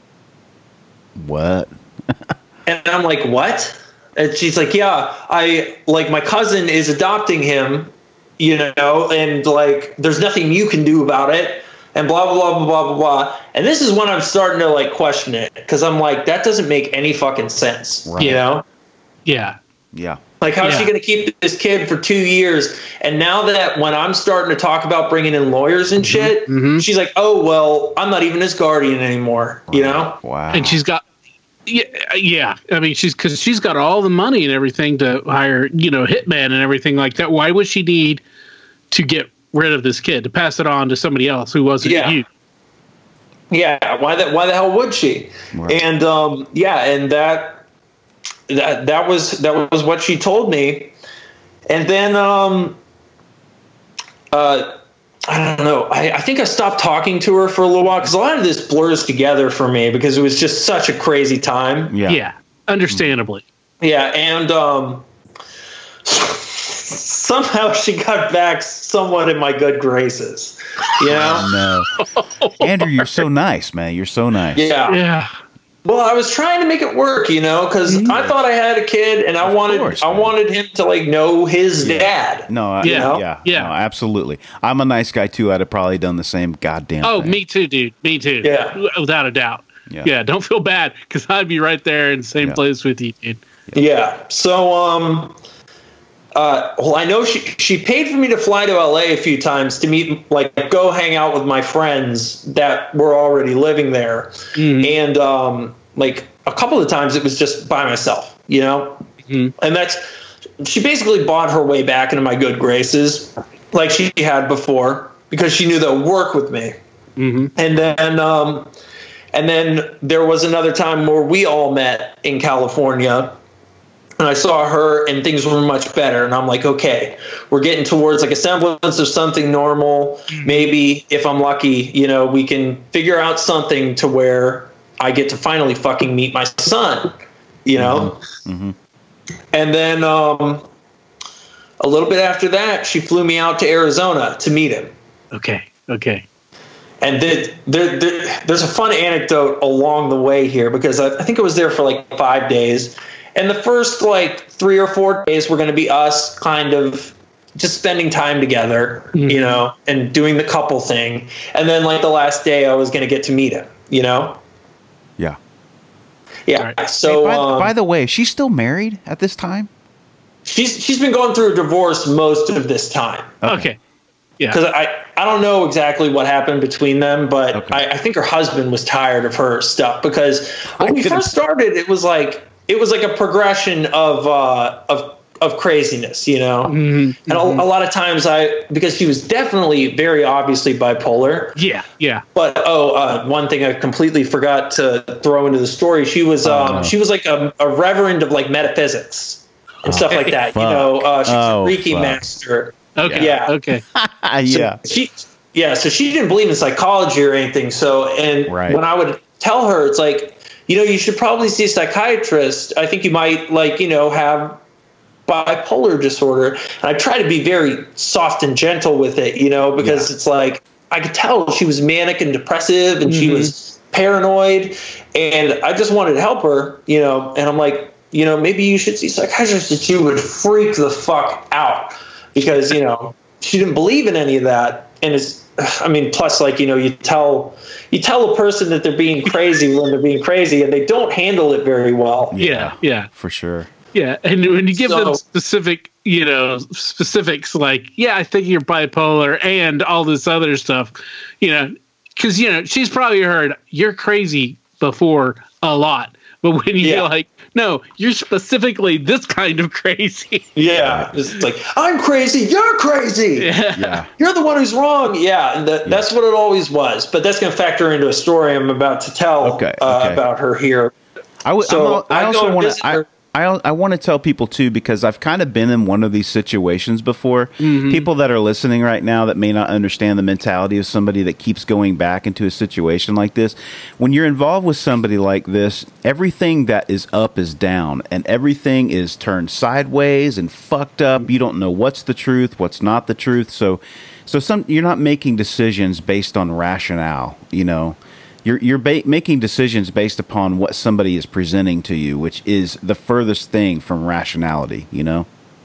What? And I'm like, what? And she's like, yeah, I like my cousin is adopting him, you know, and like there's nothing you can do about it, and blah blah blah blah blah blah blah. And this is when I'm starting to like question it, because I'm like, that doesn't make any fucking sense, Right. you know? Yeah. Yeah. Like, how's she Yeah. going to keep this kid for two years? And now that when I'm starting to talk about bringing in lawyers and shit, Mhm. she's like, oh, well, I'm not even his guardian anymore, you know? Wow. And she's got yeah, yeah. I mean, she's because she's got all the money and everything to hire, you know, hitman and everything like that. Why would she need to get rid of this kid to pass it on to somebody else who wasn't Yeah. you? Yeah, why that? Why the hell would she? Right. And um, yeah, and that that that was that was what she told me. And then um, uh, I don't know. I, I think I stopped talking to her for a little while because a lot of this blurs together for me because it was just such a crazy time. yeah. Yeah, understandably. Yeah, and um, somehow she got back somewhat in my good graces. You know? No. Andrew, you're so nice, man. You're so nice. Yeah. Yeah. Well, I was trying to make it work, you know, because Mm-hmm. I thought I had a kid, and I Of wanted course, I man. wanted him to like know his Yeah. dad. No, I, Yeah. yeah, yeah, Yeah. no, absolutely. I'm a nice guy too. I'd have probably done the same goddamn Oh, thing. me too, dude. Me too. Yeah. Without a doubt. Yeah. Yeah. Don't feel bad because I'd be right there in the same Yeah. place with you, dude. Yeah. So, um, uh, well, I know she she paid for me to fly to L A a few times to meet, like, go hang out with my friends that were already living there, Mhm. and um, like a couple of times it was just by myself, you know, Mhm. and that's she basically bought her way back into my good graces, like she had before, because she knew that would work with me. Mm-hmm. And then, um, and then there was another time where we all met in California, and I saw her, and things were much better. And I'm like, okay, we're getting towards like a semblance of something normal. Maybe if I'm lucky, you know, we can figure out something to where I get to finally fucking meet my son, you know? Mm-hmm. And then um, a little bit after that, she flew me out to Arizona to meet him. Okay. Okay. And there, there, there, there's a fun anecdote along the way here, because I, I think I was there for like five days. And the first like three or four days were going to be us kind of just spending time together, Mhm. you know, and doing the couple thing. And then like the last day I was going to get to meet him, you know? Yeah. Yeah. Right. So Hey, by, um, by the way, is she still married at this time? she's she's been going through a divorce most of this time. Okay. Yeah. Because I, I don't know exactly what happened between them, but Okay. I, I think her husband was tired of her stuff, because when I we could've- first started, it was like it was like a progression of uh, of of craziness, you know. Mhm. And a, a lot of times, I because she was definitely very obviously bipolar. Yeah. Yeah. But oh, uh, one thing I completely forgot to throw into the story: she was Oh, um, no. she was like a, a reverend of like metaphysics and stuff like that. You fuck. know, uh, she's Oh, a Reiki fuck. master. Okay. Yeah. Okay. yeah. She, yeah, so she didn't believe in psychology or anything. So, and Right. when I would tell her, it's like, you know, you should probably see a psychiatrist. I think you might, like, you know, have bipolar disorder. And I try to be very soft and gentle with it, you know, because Yeah. it's like, I could tell she was manic and depressive, and she Mhm. was paranoid. And I just wanted to help her, you know, and I'm like, you know, maybe you should see a psychiatrist. And she would freak the fuck out, because, you know, she didn't believe in any of that. And it's, I mean, plus, like, you know, you tell you tell a person that they're being crazy when they're being crazy, and they don't handle it very well. Yeah. Yeah. For sure. Yeah. And when you give them So- specific, you know, specifics like, yeah, I think you're bipolar and all this other stuff, you know, because, you know, she's probably heard you're crazy before a lot. But when you Yeah. feel like, no, you're specifically this kind of crazy. Yeah, it's like, I'm crazy, you're crazy. Yeah. Yeah. You're the one who's wrong. Yeah, and that, that's what it always was. But that's going to factor into a story I'm about to tell Okay, uh, okay. about her here. I would. So, I I also go want visit to. I, her- I, I want to tell people too, because I've kind of been in one of these situations before. People that are listening right now that may not understand the mentality of somebody that keeps going back into a situation like this. When you're involved with somebody like this, everything that is up is down, and everything is turned sideways and fucked up. You don't know what's the truth, what's not the truth. So, so some you're not making decisions based on rationale. You know. You're you're ba- making decisions based upon what somebody is presenting to you, which is the furthest thing from rationality, you know?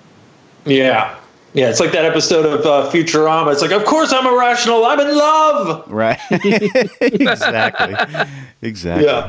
Yeah. Yeah, it's like that episode of uh, Futurama. It's like, of course I'm irrational. I'm in love. Right. Exactly. Exactly. Yeah.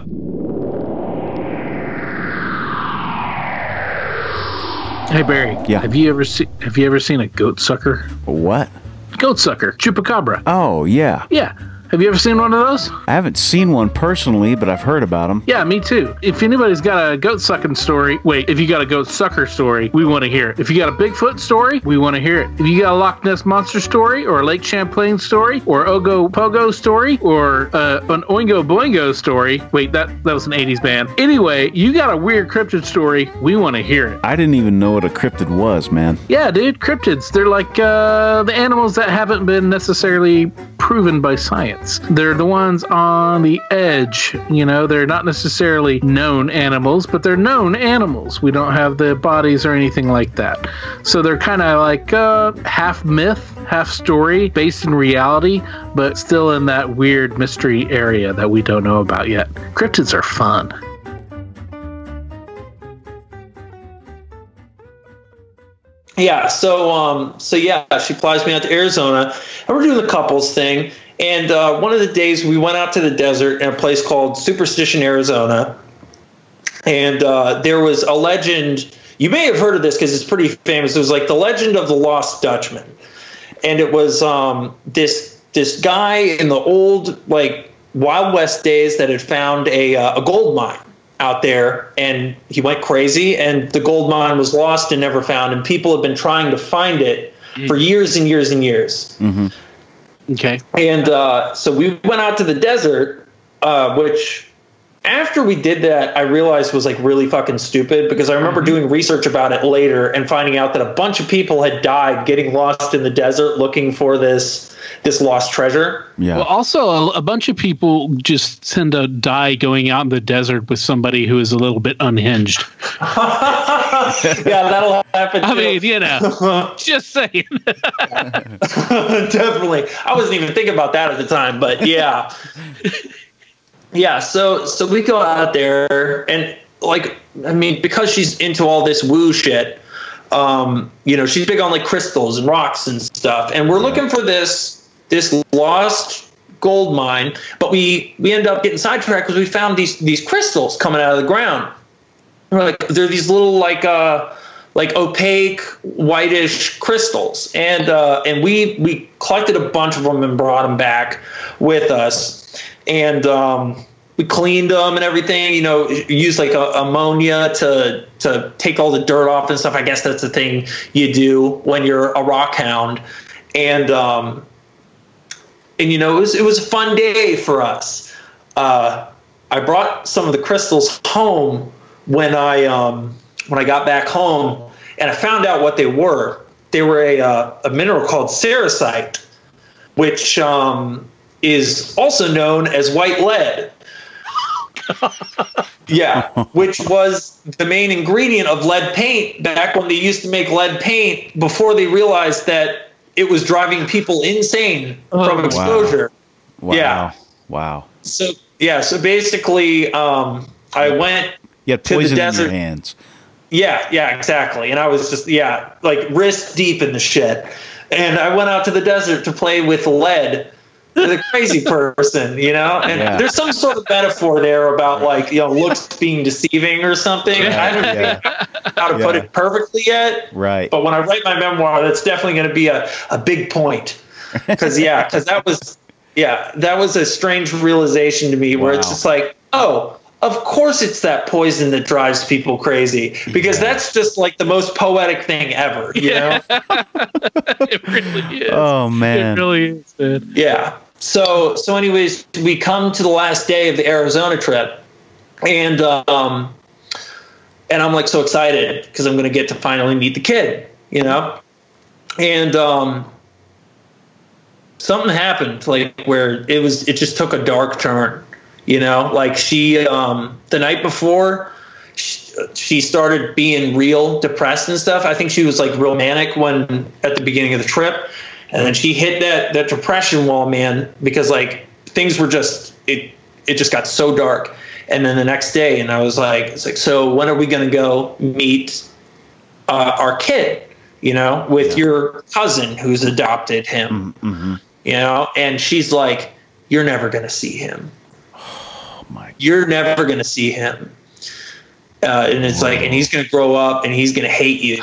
Hey Barry. Yeah. Have you ever seen Have you ever seen a goat sucker? What? Goat sucker, chupacabra. Oh, yeah. Yeah. Have you ever seen one of those? I haven't seen one personally, but I've heard about them. Yeah, me too. If anybody's got a goat sucking story, wait, if you got a goat sucker story, we want to hear it. If you got a Bigfoot story, we want to hear it. If you got a Loch Ness Monster story, or a Lake Champlain story, or Ogo Pogo story, or uh, an Oingo Boingo story, wait, that, that was an eighties band. Anyway, you got a weird cryptid story, we want to hear it. I didn't even know what a cryptid was, man. Yeah, dude, cryptids. They're like uh, the animals that haven't been necessarily proven by science. They're the ones on the edge. You know, they're not necessarily known animals, but they're known animals. We don't have the bodies or anything like that. So they're kind of like uh, half myth, half story, based in reality, but still in that weird mystery area that we don't know about yet. Cryptids are fun. Yeah, so um, so yeah, she flies me out to Arizona, and we're doing the couples thing. And uh, one of the days we went out to the desert in a place called Superstition, Arizona, and uh, there was a legend. You may have heard of this because it's pretty famous. It was like the legend of the Lost Dutchman, and it was um, this this guy in the old like Wild West days that had found a uh, a gold mine out there, and he went crazy, and the gold mine was lost and never found, and people have been trying to find it mm. for years and years and years. Mm-hmm. Okay. And uh, so we went out to the desert, uh, which after we did that, I realized was like really fucking stupid, because I remember mm-hmm. doing research about it later and finding out that a bunch of people had died getting lost in the desert looking for this this lost treasure. Yeah. Well, also a, a bunch of people just tend to die going out in the desert with somebody who is a little bit unhinged. Yeah, that'll happen too. I mean, you know, just saying. Definitely. I wasn't even thinking about that at the time, but yeah. Yeah, so so we go out there, and like, I mean, because she's into all this woo shit, um, you know, she's big on like crystals and rocks and stuff, and we're looking for this this lost gold mine, but we we end up getting sidetracked because we found these these crystals coming out of the ground. We're like, they're these little like uh like opaque whitish crystals, and uh, and we we collected a bunch of them and brought them back with us. And um, we cleaned them and everything, you know, used like a, ammonia to to take all the dirt off and stuff. I guess that's the thing you do when you're a rock hound. And, um, and you know, it was, it was a fun day for us. Uh, I brought some of the crystals home when I, um, when I got back home, and I found out what they were. They were a, uh, a mineral called cerussite, which... Um, is also known as white lead. Yeah, which was the main ingredient of lead paint back when they used to make lead paint before they realized that it was driving people insane oh, from exposure. Wow. Yeah. Wow. So, yeah, so basically um, I went you had to the poison desert. in your hands. Yeah, yeah, exactly. And I was just, yeah, like wrist deep in the shit. And I went out to the desert to play with lead. The crazy person, you know, and yeah. there's some sort of metaphor there about like, you know, looks being deceiving or something. Yeah, I don't yeah. think how to yeah. put it perfectly yet. Right. But when I write my memoir, that's definitely going to be a, a big point. Because, yeah, because that was, yeah, that was a strange realization to me where wow. it's just like, oh, of course it's that poison that drives people crazy, because yeah. that's just like the most poetic thing ever, you know? It really is. Oh, man. It really is, man. Yeah. So, so anyways, we come to the last day of the Arizona trip, and um, and I'm like so excited because I'm going to get to finally meet the kid, you know, and um, something happened like where it was, it just took a dark turn, you know, like she um, the night before she, she started being real depressed and stuff. I think she was like real manic when at the beginning of the trip. And then she hit that, that depression wall, man, because like things were just, it, it just got so dark. And then the next day, and I was like, it's like, so when are we going to go meet uh, our kid, you know, with yeah. your cousin who's adopted him, mm-hmm. you know? And she's like, you're never going to see him. Oh my! You're never going to see him. Uh, and it's Whoa. like, and he's going to grow up and he's going to hate you.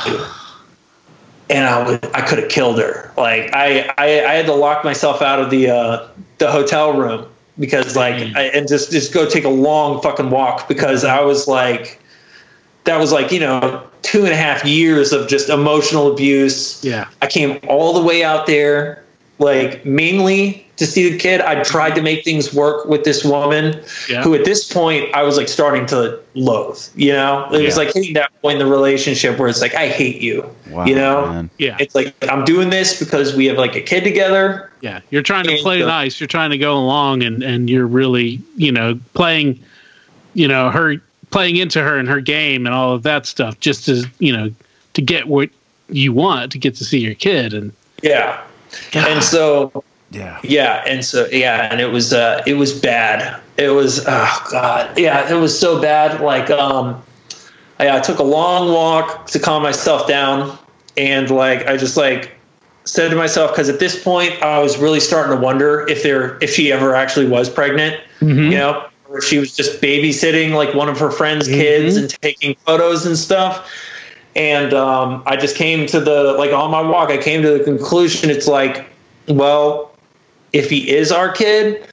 And I would, I could have killed her. Like I, I, I had to lock myself out of the, uh, the hotel room because like, mm. I, and just, just go take a long fucking walk because I was like, that was like, you know, two and a half years of just emotional abuse. Yeah. I came all the way out there, like mainly to see the kid. I tried to make things work with this woman Yeah. who at this point I was like starting to loathe, you know, it was Yeah. like hitting that point in the relationship where it's like, I hate you, Wow, you know, man. Yeah. it's like, I'm doing this because we have like a kid together. Yeah. You're trying to And, play uh, nice. You're trying to go along and, and you're really, you know, playing, you know, her playing into her and her game and all of that stuff just to, you know, to get what you want to get to see your kid. And Yeah. And so, Yeah. yeah. And so, yeah. And it was, uh, it was bad. It was, oh God. Yeah. It was so bad. Like, um, I, I took a long walk to calm myself down. And like, I just like said to myself, cause at this point I was really starting to wonder if there, if she ever actually was pregnant, you know, or she was just babysitting like one of her friends' kids and taking photos and stuff. And um, I just came to the, like on my walk, I came to the conclusion, it's like, well, if he is our kid,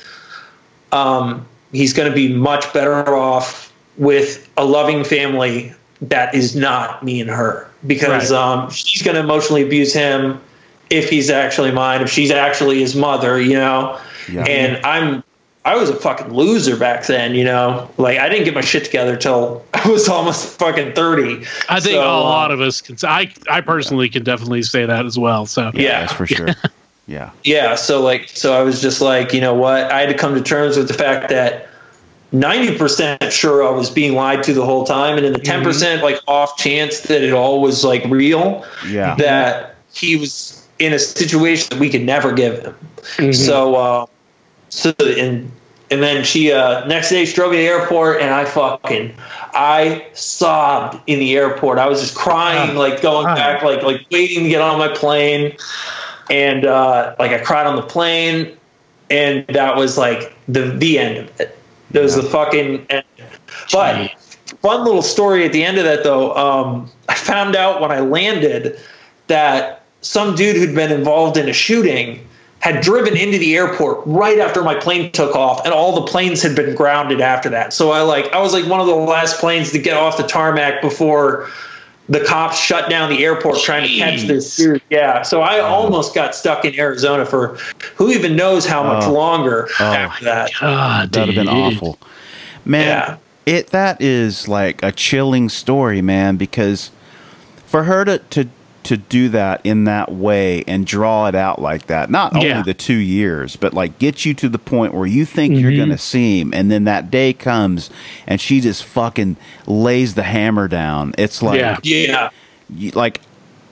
um, he's going to be much better off with a loving family that is not me and her. Because Right. um, she's going to emotionally abuse him if he's actually mine, if she's actually his mother, you know? Yeah. And I'm, I was a fucking loser back then, you know? Like, I didn't get my shit together till I was almost fucking thirty. I think So, a lot um, of us can, I, I personally can definitely say that as well. So Yeah. That's for sure. Yeah. Yeah, so like, so I was just like, you know what? I had to come to terms with the fact that ninety percent sure I was being lied to the whole time, and in the ten percent like off chance that it all was like real, Yeah. that he was in a situation that we could never give him. Mhm. So, uh, so and and then she uh, next day she drove me to the airport, and I fucking I sobbed in the airport. I was just crying, like going Ah. back, like like waiting to get on my plane. And uh, like I cried on the plane, and that was like the the end of it. That was the fucking end. But fun little story at the end of that though. Um, I found out when I landed that some dude who'd been involved in a shooting had driven into the airport right after my plane took off, and all the planes had been grounded after that. So I like I was like one of the last planes to get off the tarmac before the cops shut down the airport trying to catch this dude. Yeah. So I almost got stuck in Arizona for who even knows how much Oh. longer Oh. after that. God, That'd have been dude. awful. Man, Yeah. it that is like a chilling story, man, because for her to, to to do that in that way and draw it out like that, not only Yeah. the two years, but like get you to the point where you think you're Mhm. gonna see him, and then that day comes and she just fucking lays the hammer down. It's like Yeah. Yeah. you, like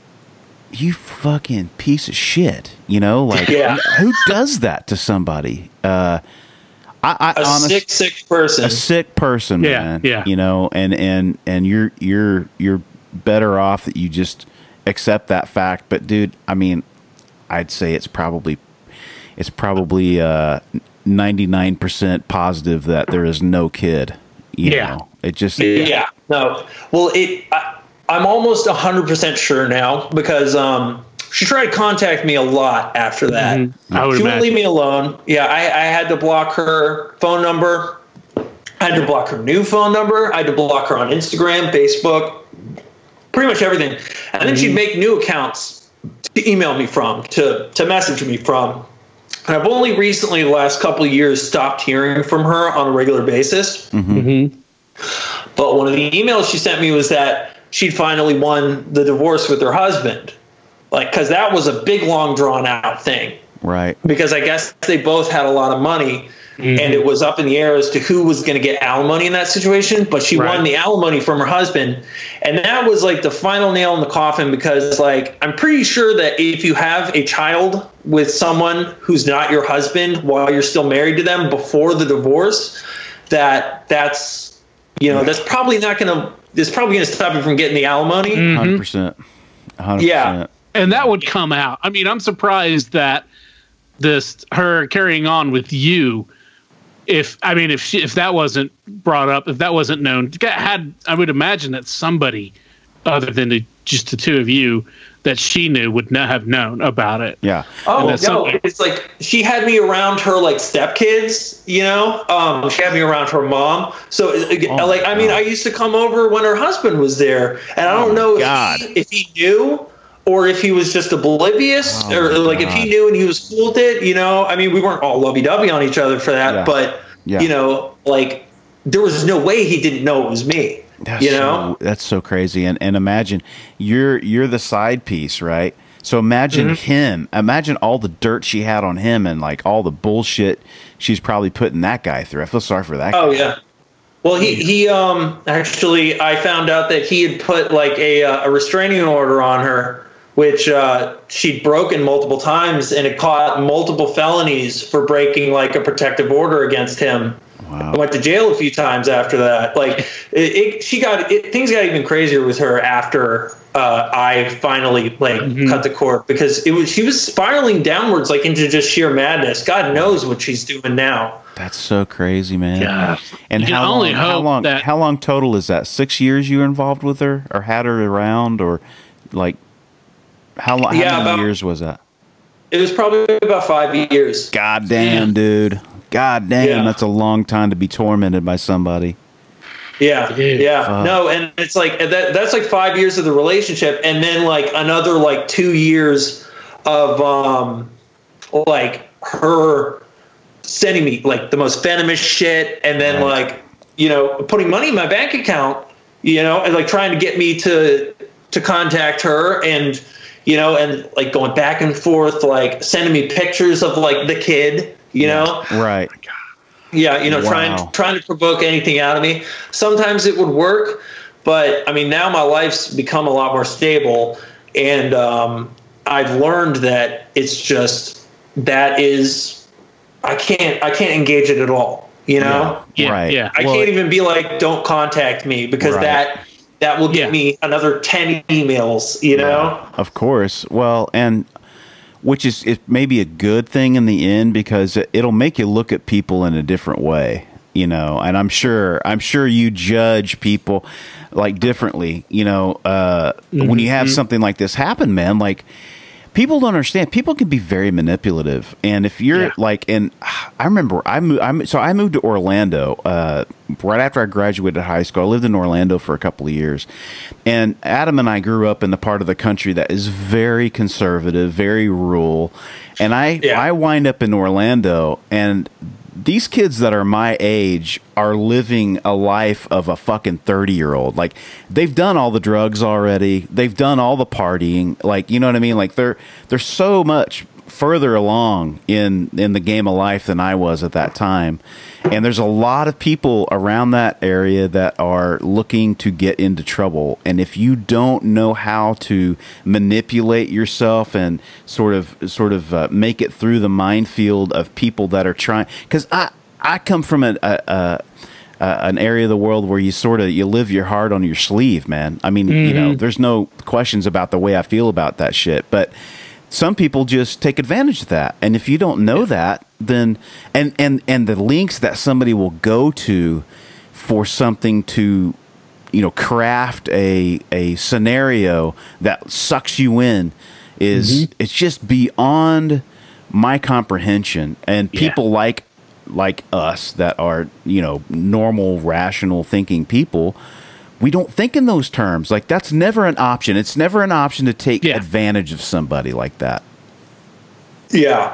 you fucking piece of shit, you know? Like Yeah. who does that to somebody? Uh I, I A honest- sick, sick person. a sick person, Yeah, man. yeah. You know, and and and you're you're you're better off that you just accept that fact. But dude, I mean, I'd say it's probably it's probably uh ninety-nine percent positive that there is no kid. You Yeah. know, it just Yeah. No. Well, it. I, I'm almost one hundred percent sure now because um, she tried to contact me a lot after that. Mhm. I would She wouldn't leave imagine. me alone. Yeah, I, I had to block her phone number. I had to block her new phone number. I had to block her on Instagram, Facebook, pretty much everything. And then she'd make new accounts to email me from, to, to message me from. And I've only recently, the last couple of years, stopped hearing from her on a regular basis. Mhm. But one of the emails she sent me was that she'd finally won the divorce with her husband. Like, because that was a big, long, drawn out thing. right. Because I guess they both had a lot of money, Mhm. and it was up in the air as to who was going to get alimony in that situation. But she Right. won the alimony from her husband, and that was like the final nail in the coffin. Because like I'm pretty sure that if you have a child with someone who's not your husband while you're still married to them before the divorce, that that's you know that's probably not going to it's probably going to stop you from getting the alimony. Mhm. Hundred percent. Hundred Yeah. percent. And that would come out. I mean, I'm surprised that this her carrying on with you. If I mean, if she, if that wasn't brought up, if that wasn't known, had I would imagine that somebody other than the, just the two of you that she knew would not have known about it. Yeah. Oh And no! that's something- It's like she had me around her like stepkids, you know. Um, she had me around her mom. So Oh, like, I mean, God. I used to come over when her husband was there, and I Oh, don't my know if God. he, if he knew or if he was just oblivious, Oh or my like if God. he knew and he was cool with it, you know. I mean, we weren't all lovey-dovey on each other for that, Yeah. but Yeah. you know, like there was no way he didn't know it was me. That's you know, so, that's so crazy. And and imagine you're you're the side piece, right? So imagine Mm-hmm. him. Imagine all the dirt she had on him, and like all the bullshit she's probably putting that guy through. I feel sorry for that. Oh guy. yeah. Well, he he um actually I found out that he had put like a uh, a restraining order on her, which uh, she'd broken multiple times, and it caught multiple felonies for breaking like a protective order against him. Wow. I went to jail a few times after that. Like it, it she got it, things got even crazier with her after uh, I finally like Mhm. cut the cord, because it was she was spiraling downwards like into just sheer madness. God knows what she's doing now. That's so crazy, man. Yeah. And You can how only long, how hope long that- how long total is that? Six years you were involved with her, or had her around, or like how long? Yeah, how many about- years was that? It was probably about five years. God damn, Yeah. dude. God damn, Yeah. that's a long time to be tormented by somebody. Yeah, Dude, yeah, fuck. no, and it's like that. That's like five years of the relationship, and then like another like two years of um, like her sending me like the most venomous shit, and then Right. like you know putting money in my bank account, you know, and like trying to get me to to contact her, and you know, and like going back and forth, like sending me pictures of like the kid, you know. Right. Yeah, you know, Wow. trying trying to provoke anything out of me. Sometimes it would work, but I mean, now my life's become a lot more stable, and um, I've learned that it's just that is I can't I can't engage it at all. You know, Yeah, Right. yeah. I Well, can't even be like, don't contact me, because Right. that that will get Yeah. me another ten emails. You know, Of course. Well, and which is it may be a good thing in the end, because it, it'll make you look at people in a different way, you know. And I'm sure I'm sure you judge people like differently, you know, uh, when you have something like this happen, man. Like, people don't understand. People can be very manipulative, and if you're Yeah. like, and I remember I moved. I so I moved to Orlando uh, right after I graduated high school. I lived in Orlando for a couple of years, and Adam and I grew up in the part of the country that is very conservative, very rural, and I Yeah. I wind up in Orlando, and these kids that are my age are living a life of a fucking thirty year old. Like, they've done all the drugs already. They've done all the partying. Like, you know what I mean? Like, they're, they're so much further along in, in the game of life than I was at that time. And there's a lot of people around that area that are looking to get into trouble. And if you don't know how to manipulate yourself and sort of sort of uh, make it through the minefield of people that are trying, because I I come from a, a, a uh, an area of the world where you sort of you live your heart on your sleeve, man. I mean, you know, there's no questions about the way I feel about that shit, but some people just take advantage of that. And if you don't know that, then and and and the links that somebody will go to for something to, you know, craft a a scenario that sucks you in is it's just beyond my comprehension. And Yeah. people like like us that are, you know, normal, rational thinking people, we don't think in those terms. Like, that's never an option. It's never an option to take Yeah. advantage of somebody like that. Yeah.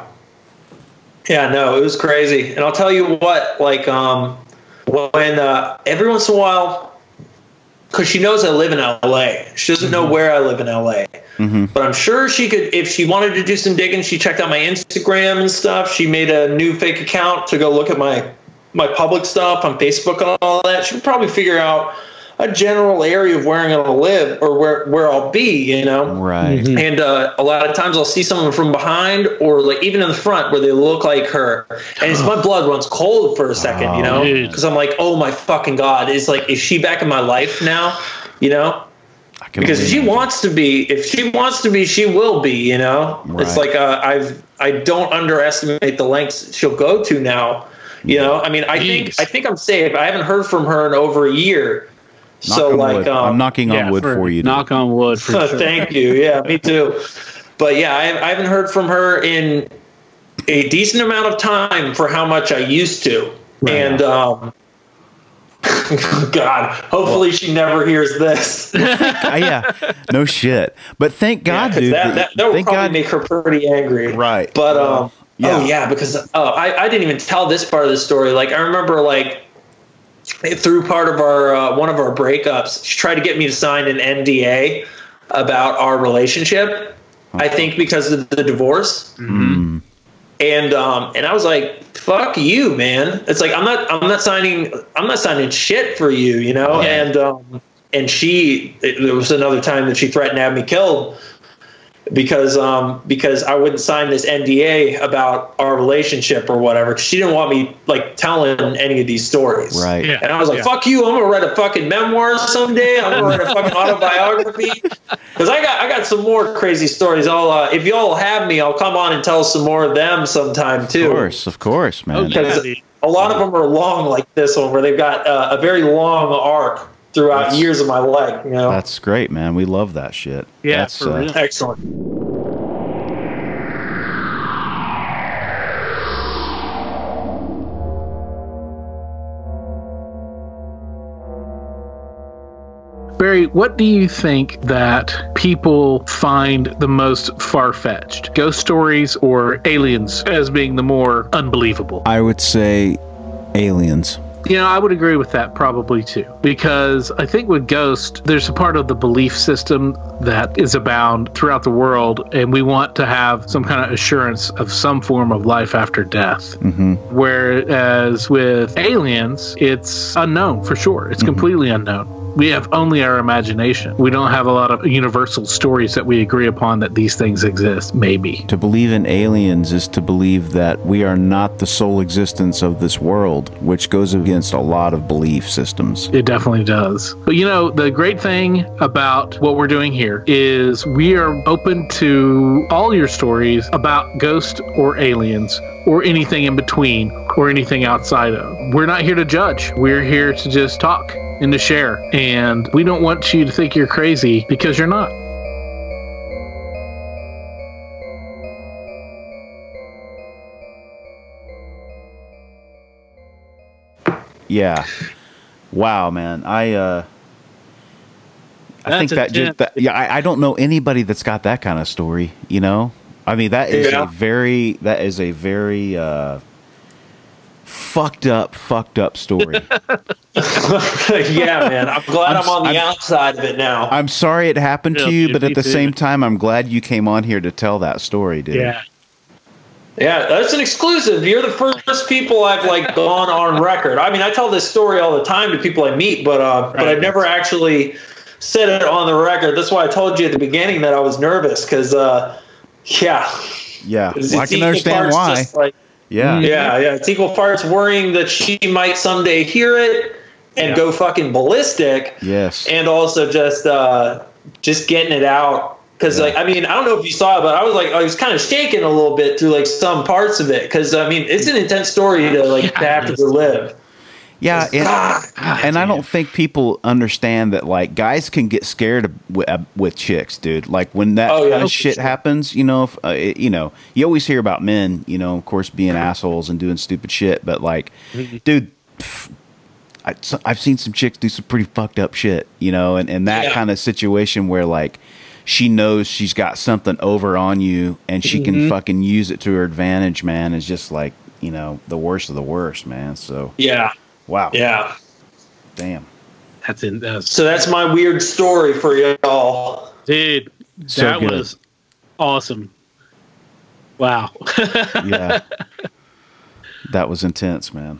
Yeah, no, it was crazy. And I'll tell you what, like, um, when uh, every once in a while, because she knows I live in L A. She doesn't know where I live in L A. Mm-hmm. But I'm sure she could, if she wanted to do some digging, she checked out my Instagram and stuff. She made a new fake account to go look at my, my public stuff on Facebook and all that. She could probably figure out a general area of where I'm going to live or where, where I'll be, you know? Right. And uh, a lot of times I'll see someone from behind or like even in the front where they look like her. And it's, my blood runs cold for a second, you know, dude. because I'm like, oh my fucking God, is like, is she back in my life now? You know, I can because if she only imagine. wants to be, if she wants to be, she will be, you know, it's Right. like, uh, I've, I don't underestimate the lengths she'll go to now. You know, I mean, I think, Jeez. I think I'm safe. I haven't heard from her in over a year. Knock So on like, wood. um, I'm knocking on Yeah, wood for, you. dude. Knock on wood for sure. Thank you. Yeah, me too. But yeah, I, I haven't heard from her in a decent amount of time for how much I used to. Right. And um, God, hopefully she never hears this. Uh, yeah, no shit. But thank God, Yeah, 'cause dude. That, that, that would thank probably God. make her pretty angry. Right. But Well, um, yeah. oh yeah, because uh, I I didn't even tell this part of the story. Like I remember like through part of our uh, one of our breakups, she tried to get me to sign an N D A about our relationship. I think because of the divorce. Mm. And um and I was like, fuck you, man. It's like I'm not I'm not signing I'm not signing shit for you, you know? Yeah. And um and she it, there was another time that she threatened to have me killed because um because I wouldn't sign this N D A about our relationship or whatever. 'Cause she didn't want me like telling any of these stories. Right. Yeah. And I was like, Yeah. fuck you, I'm gonna write a fucking memoir someday. I'm gonna write a fucking autobiography. Because I got I got some more crazy stories. I'll uh, if y'all have me, I'll come on and tell some more of them sometime too. Of course, of course, man. Okay. Because a lot of them are long like this one, where they've got uh, a very long arc throughout That's- years of my life. You know, That's great, man. We love that shit. Yeah, That's, for uh, real. excellent. Barry, what do you think that people find the most far-fetched? Ghost stories or aliens as being the more unbelievable? I would say aliens. You know, I would agree with that probably too, because I think with ghost, there's a part of the belief system that is abound throughout the world, and we want to have some kind of assurance of some form of life after death. Mm-hmm. Whereas with aliens, it's unknown for sure. It's completely unknown. We have only our imagination. We don't have a lot of universal stories that we agree upon that these things exist, maybe. To believe in aliens is to believe that we are not the sole existence of this world, which goes against a lot of belief systems. It definitely does. But you know, the great thing about what we're doing here is we are open to all your stories about ghosts or aliens or anything in between or anything outside of. We're not here to judge. We're here to just talk and to share. And we don't want you to think you're crazy because you're not. Yeah. Wow, man. I uh I That's think that just intense. that, yeah, I, I don't know anybody that's got that kind of story, you know? I mean, that is Yeah. a very that is a very uh fucked up, fucked up story. Yeah, man. I'm glad I'm I'm, on the I'm- outside of it now. I'm sorry it happened to Yeah, you, me but at the too. same time, I'm glad you came on here to tell that story, dude. Yeah. Yeah, that's an exclusive. You're the first people I've like gone on record. I mean, I tell this story all the time to people I meet, but uh, but I've never actually said it on the record. That's why I told you at the beginning that I was nervous because, uh, yeah, Yeah. It's- Well, I it's can equal understand parts why. just like- Yeah. yeah, yeah, it's equal parts worrying that she might someday hear it and Yeah. go fucking ballistic, Yes. and also just uh, just getting it out. Because, Yeah. like, I mean, I don't know if you saw it, but I was like, I was kind of shaking a little bit through like some parts of it. Because, I mean, it's an intense story to like to have to it is. relive. Yeah, and, God. and I don't think people understand that like guys can get scared with, uh, with chicks, dude. Like when that Oh, yeah. kind Oh, of for shit sure. happens, you know, if, uh, it, you know, you always hear about men, you know, of course, being assholes and doing stupid shit, but like, dude. pff, I, so- I've seen some chicks do some pretty fucked up shit, you know, and, and that Yeah. kind of situation where like she knows she's got something over on you and she can fucking use it to her advantage, man, is just like, you know, the worst of the worst, man. So, Yeah, wow. yeah. Damn. That's in that's, So that's my weird story for y'all. dude, So that good. was awesome. Wow. Yeah. That was intense, man.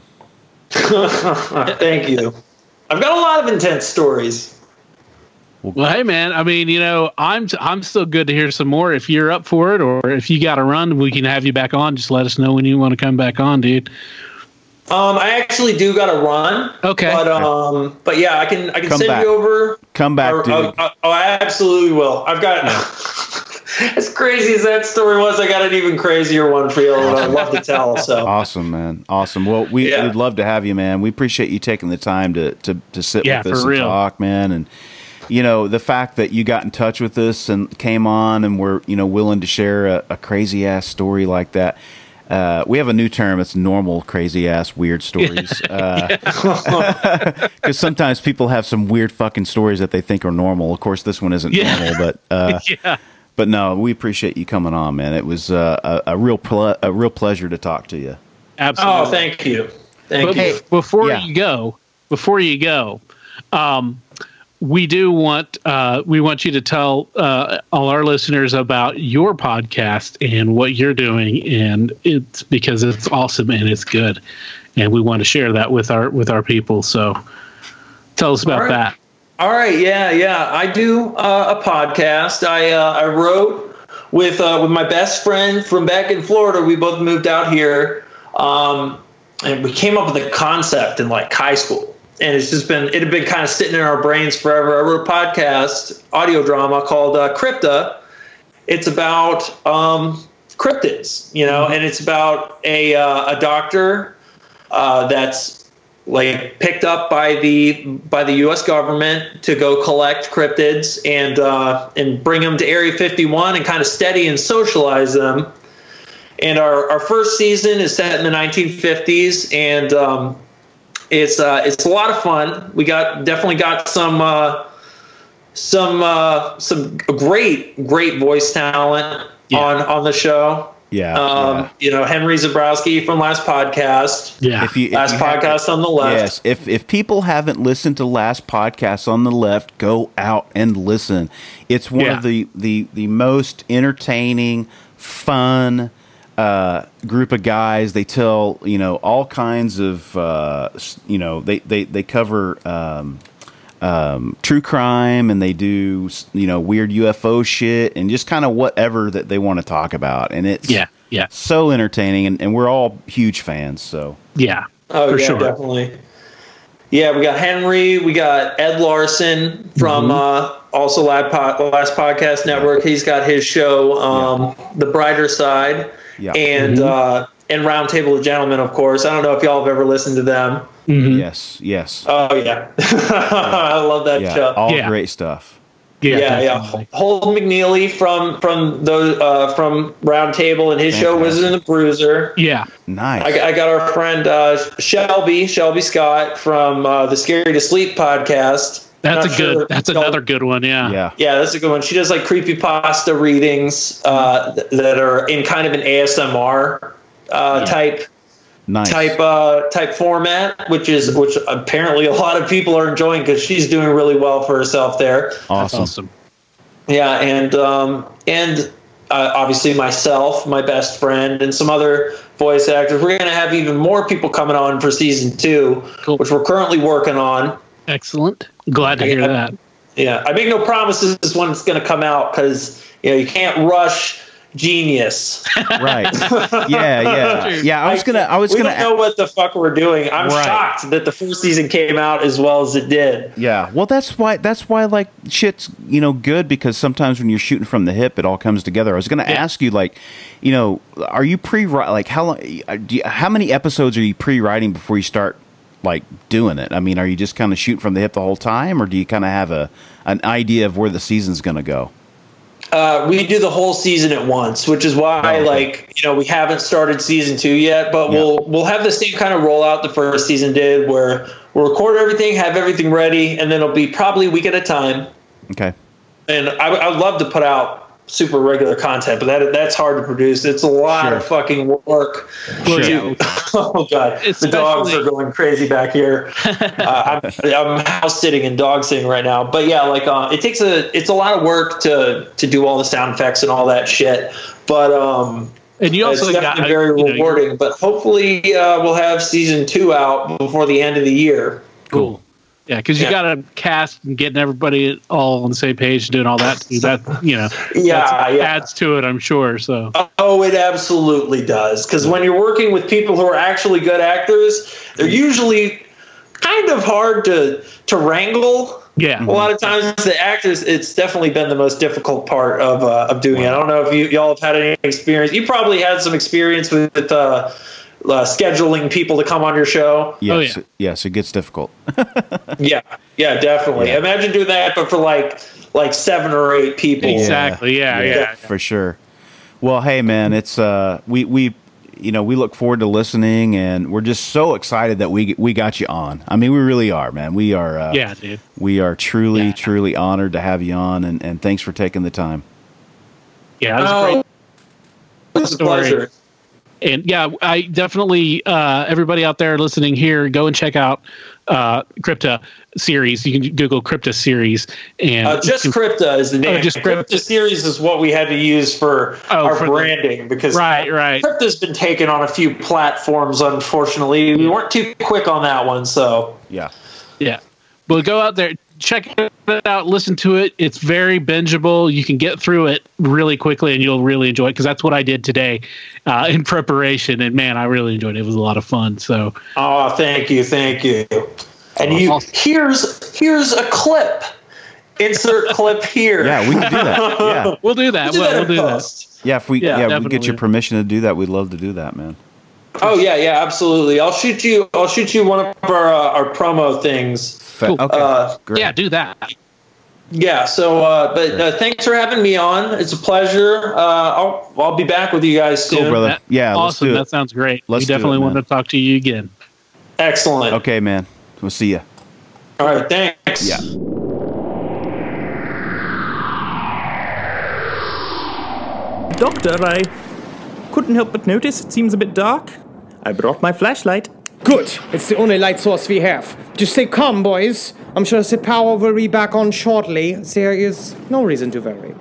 Thank you. I've got a lot of intense stories. Well, hey, man. I mean, you know, I'm I'm still good to hear some more. If you're up for it, or if you got to run, we can have you back on. Just let us know when you want to come back on, dude. Um, I actually do got to run. Okay. But um, but yeah, I can I can Come send back. you over. Come back, or- dude. Oh, oh, oh, I absolutely will. I've got. As crazy as that story was, I got an even crazier one for you that I'd love to tell. So Awesome, man. Awesome. Well, we, Yeah. we'd love to have you, man. We appreciate you taking the time to, to, to sit Yeah, with us for and real. talk, man. And, you know, the fact that you got in touch with us and came on and were, you know, willing to share a, a crazy ass story like that. Uh, we have a new term. It's normal, crazy ass, weird stories. Because uh, sometimes people have some weird fucking stories that they think are normal. Of course, this one isn't Yeah. normal, but uh, yeah. but no, we appreciate you coming on, man. It was uh, a, a real ple- a real pleasure to talk to you. Absolutely. Oh, thank you. Thank But you. before Yeah. you go, before you go, um, we do want uh, we want you to tell uh, all our listeners about your podcast and what you're doing, and it's because it's awesome and it's good, and we want to share that with our with our people. So, tell us about All right. that. All right, yeah, yeah. I do uh, a podcast. I uh, I wrote with uh, with my best friend from back in Florida. We both moved out here, um, and we came up with a concept in like high school. And it's just been, it had been kind of sitting in our brains forever. I wrote a podcast, audio drama called uh, Crypta. It's about um, cryptids, you know, and it's about a uh, a doctor uh, that's like picked up by the by the U S government to go collect cryptids and uh, and bring them to Area fifty-one and kind of study and socialize them. And our, our first season is set in the nineteen fifties, and um, It's uh, it's a lot of fun. We got definitely got some uh, some uh, some great great voice talent Yeah. on on the show. Yeah, Um, yeah. You know, Henry Zabrowski from Last Podcast. Yeah. If you, if Last you have- Podcast on the left. Yes, if if people haven't listened to Last Podcast on the Left, go out and listen. It's one Yeah. of the, the, the most entertaining, fun uh, group of guys. They tell, you know, all kinds of, uh, s- you know, they, they, they cover um, um, true crime, and they do, s- you know, weird U F O shit, and just kind of whatever that they want to talk about. And it's Yeah. Yeah. so entertaining, and, and we're all huge fans, so. Yeah. Oh, for yeah, sure. definitely. Yeah, we got Henry. We got Ed Larson from uh, also Lab Pod, Last Podcast Network. He's got his show, um, The Brighter Side, Yeah. and uh, and Roundtable of Gentlemen, of course. I don't know if y'all have ever listened to them. Mhm. Yes, yes. Oh yeah, I love that Yeah, show. all Yeah. great stuff. Yeah. yeah, yeah. definitely. Holden McNeely from from those uh, from Roundtable, and his show Wizard and the Bruiser. Yeah. Nice. I, I got our friend uh, Shelby Shelby Scott from uh, the Scary to Sleep podcast. That's Not a good. sure That's if y'all- another good one. Yeah. yeah, Yeah, that's a good one. She does like creepypasta readings uh, th- that are in kind of an A S M R uh, Yeah. type nice. type uh, type format, which is which apparently a lot of people are enjoying because she's doing really well for herself there. That's awesome. awesome. Yeah, and um, and uh, obviously myself, my best friend, and some other voice actors. We're going to have even more people coming on for season two, Cool. which we're currently working on. Excellent. Glad to hear Yeah. that. Yeah, I make no promises when it's going to come out because you know you can't rush genius. Right. Yeah, yeah, yeah. I was gonna. I was we gonna. don't know what the fuck we're doing. I'm Right. shocked that the first season came out as well as it did. Yeah. Well, that's why. That's why like shit's you know good, because sometimes when you're shooting from the hip, it all comes together. I was gonna Yeah. ask you, like, you know, are you pre like how long? Do you, how many episodes are you pre-writing before you start like doing it? I mean, are you just kind of shooting from the hip the whole time, or do you kind of have a an idea of where the season's gonna go? Uh, we do the whole season at once, which is why, Oh, okay. like, you know, we haven't started season two yet, but Yeah. we'll we'll have the same kind of rollout the first season did, where we'll record everything, have everything ready, and then it'll be probably a week at a time. Okay. And I, I'd love to put out super regular content, but that that's hard to produce. It's a lot Sure. of fucking work. Well, to- yeah. Oh god, the dogs Especially- are going crazy back here. uh, I'm, I'm house sitting and dog sitting right now. But yeah, like uh, it takes a it's a lot of work to to do all the sound effects and all that shit. But um, And you also it's got definitely very you know, you're- rewarding. But hopefully, uh, we'll have season two out before the end of the year. Cool. Yeah, because you Yeah. got to cast and getting everybody all on the same page, doing all that. too. That you know, Yeah, that's- yeah. adds to it, I'm sure. So Oh, it absolutely does. Because when you're working with people who are actually good actors, they're usually kind of hard to to wrangle. yeah, A lot of times, the actors, it's definitely been the most difficult part of uh, of doing it. I don't know if you y'all have had any experience. You probably had some experience with uh, uh, scheduling people to come on your show. Yes. Oh, yeah. Yes. It gets difficult. Yeah, yeah, definitely. Yeah. Imagine doing that, but for like like seven or eight people. exactly. Yeah, yeah. For sure. Well, hey man, it's uh we we you know, we look forward to listening, and we're just so excited that we we got you on. I mean, we really are, man. We are. Uh, yeah, dude. We are truly, Yeah. truly honored to have you on, and, and thanks for taking the time. Yeah, it was Oh, great. it's a story. pleasure. And yeah, I definitely, uh, everybody out there listening here, go and check out uh, Crypta series. You can Google Crypta series. And Uh, just Crypta is the name. Oh, just Crypta. Crypta series is what we had to use for Oh, our for the- branding because Right, right. Crypta's been taken on a few platforms. Unfortunately, we weren't too quick on that one. So Yeah. Yeah. But go out there, check it out, listen to it. It's very bingeable. You can get through it really quickly and you'll really enjoy it because that's what I did today uh, in preparation. And man, I really enjoyed it. It was a lot of fun. So, oh, thank you, thank you. And you here's here's a clip. Insert clip here. Yeah, we can do that. Yeah. we'll do that. We'll do We'll, that we'll in do that. post. Yeah, if we Yeah, yeah, we definitely. get your permission to do that, we'd love to do that, man. Oh yeah, yeah, absolutely. I'll shoot you. I'll shoot you one of our uh, our promo things. Fa- Cool. Okay. Uh, Great. Yeah, do that. Yeah. So, uh, but uh, thanks for having me on. It's a pleasure. Uh, I'll I'll be back with you guys soon. Cool, brother. That- Yeah, let's awesome. do it. That sounds great. Let's we do it, definitely man. want to talk to you again. Excellent. Okay, man. We'll see you. All right. Thanks. Yeah. Doctor, I couldn't help but notice it seems a bit dark. I brought my flashlight. Good. It's the only light source we have. Just stay calm, boys. I'm sure the power will be back on shortly. There is no reason to worry.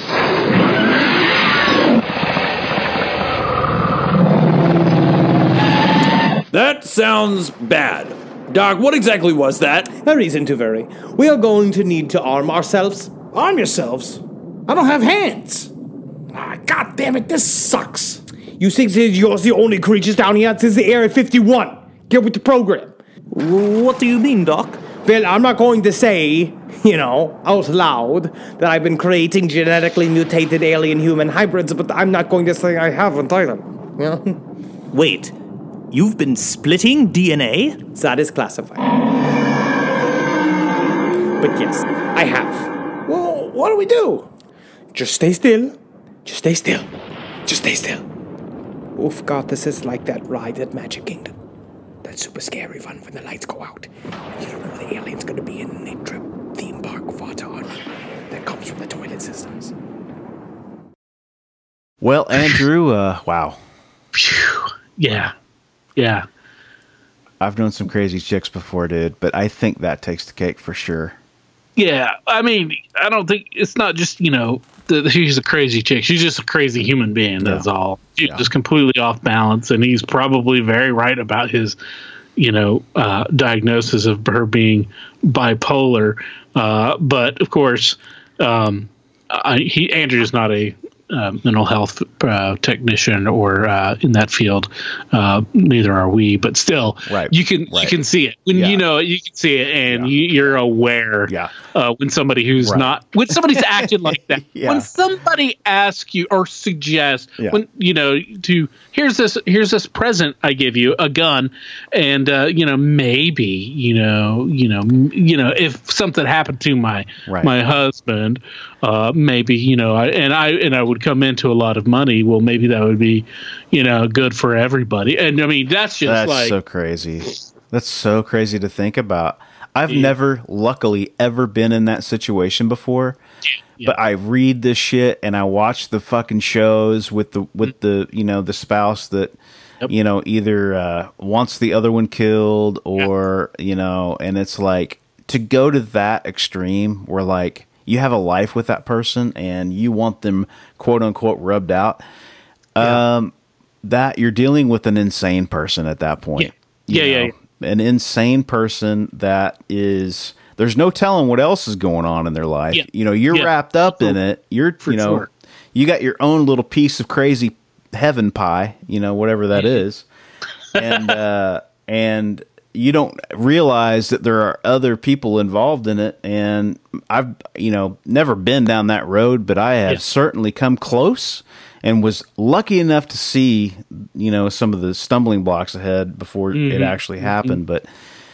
That sounds bad. Doc, what exactly was that? No reason to worry. We are going to need to arm ourselves. Arm yourselves. I don't have hands. Ah, God damn it, this sucks. You think that you're the only creatures down here? This is the Area fifty-one. Get with the program. What do you mean, Doc? Well, I'm not going to say, you know, out loud that I've been creating genetically mutated alien-human hybrids, but I'm not going to say I haven't either. Yeah? Wait, you've been splitting D N A? That is classified. But yes, I have. Well, what do we do? Just stay still. Just stay still. Just stay still. Oof, God, this is like that ride at Magic Kingdom. That super scary one when the lights go out. You don't know where the alien's gonna be and they trip theme park water on you. That comes from the toilet systems. Well, Andrew, uh, wow. Phew. Yeah. Yeah. I've known some crazy chicks before, dude, but I think that takes the cake for sure. Yeah. I mean, I don't think it's not just, you know, the, she's a crazy chick. She's just a crazy human being. That's Yeah. all. She's Yeah. just completely off balance. And he's probably very right about his, you know, uh, diagnosis of her being bipolar. Uh, but of course, um, I, he Andrew's not a uh, mental health uh, technician or uh, in that field. Uh, neither are we. But still, Right. you can Right. you can see it when Yeah. you know you can see it, and Yeah. you, you're aware. Yeah. Uh, when somebody who's Right. not when somebody's acting like that. Yeah. When somebody asks you or suggests Yeah. when you know to here's this here's this present I give you, a gun, and uh, you know maybe you know you know m- you know if something happened to my Right. my husband, uh, maybe you know I, and I and I would come into a lot of money. Well, maybe that would be you know good for everybody. And I mean that's just That's like so crazy. That's so crazy to think about. I've never, luckily, ever been in that situation before. Yeah. But I read this shit and I watch the fucking shows with the with the you know the spouse that Yep. you know either uh, wants the other one killed or you know, and it's like to go to that extreme where like you have a life with that person and you want them quote unquote rubbed out. Um, that you're dealing with an insane person at that point. Yeah. You Yeah, yeah, know? An insane person that is there's no telling what else is going on in their life. Yeah. You know, you're Yeah. wrapped up in it. You're For you know sure. you got your own little piece of crazy heaven pie, you know, whatever that is. And uh and you don't realize that there are other people involved in it. And I've, you know, never been down that road, but I have Yeah. certainly come close and was lucky enough to see, you know, some of the stumbling blocks ahead before Mm-hmm. it actually happened. But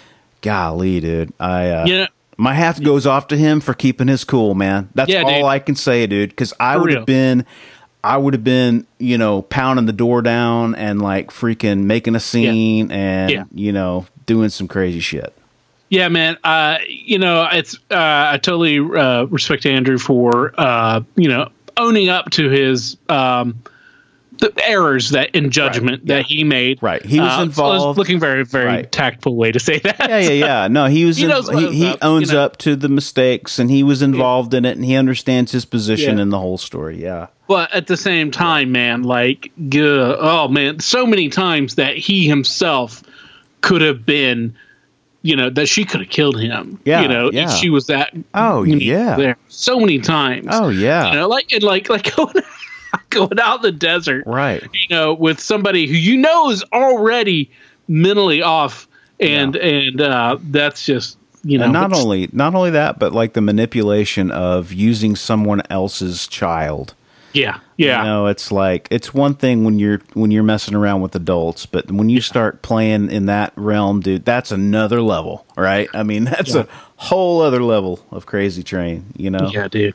golly, dude, I, uh, Yeah. my hat goes off to him for keeping his cool, man. That's Yeah, all dude. I can say, dude. Cause I For would real. have been, I would have been, you know, pounding the door down and like freaking making a scene yeah. and, yeah. you know, doing some crazy shit. Yeah, man. Uh, you know, it's uh, I totally uh, respect Andrew for, uh, you know, owning up to his um, the errors that in judgment right. that yeah. he made. Right. He was uh, involved. So was looking very, very right. tactful way to say that. Yeah, yeah, yeah. No, he was. he, in, he, he up, owns you know? up to the mistakes, and he was involved yeah. in it, and he understands his position yeah. in the whole story. Yeah. But at the same time, man, like, uh, oh man, so many times that he himself could have been, you know, that she could have killed him. Yeah, you know, yeah. if she was that. Oh yeah. There so many times. Oh yeah. You know, like and like like going. Going out in the desert, right? You know, with somebody who you know is already mentally off, and yeah. and uh, that's just you know. And not only not only that, but like the manipulation of using someone else's child. Yeah, yeah. You know, it's like it's one thing when you're when you're messing around with adults, but when you yeah. start playing in that realm, dude, that's another level, right? I mean, that's yeah. a whole other level of crazy train. You know? Yeah, dude.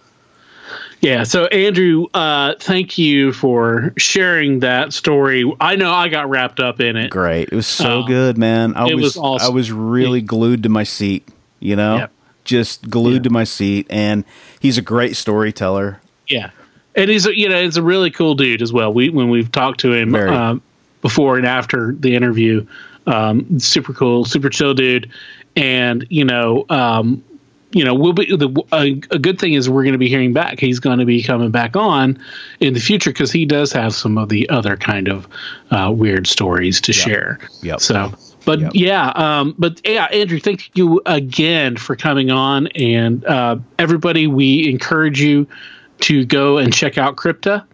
Yeah, so Andrew, uh, thank you for sharing that story. I know I got wrapped up in it. Great, it was so uh, good, man. I it was, was awesome. I was really yeah. glued to my seat. You know, yep. just glued yeah. to my seat. And he's a great storyteller. Yeah, and he's a, you know he's a really cool dude as well. We when we've talked to him uh, before and after the interview, um, super cool, super chill dude, and you know. Um, You know, we'll be the a, a good thing is we're going to be hearing back. He's going to be coming back on in the future because he does have some of the other kind of uh, weird stories to yep. share. Yep. So, but yep. yeah, um, but yeah, Andrew, thank you again for coming on, and uh, everybody, we encourage you to go and check out Crypta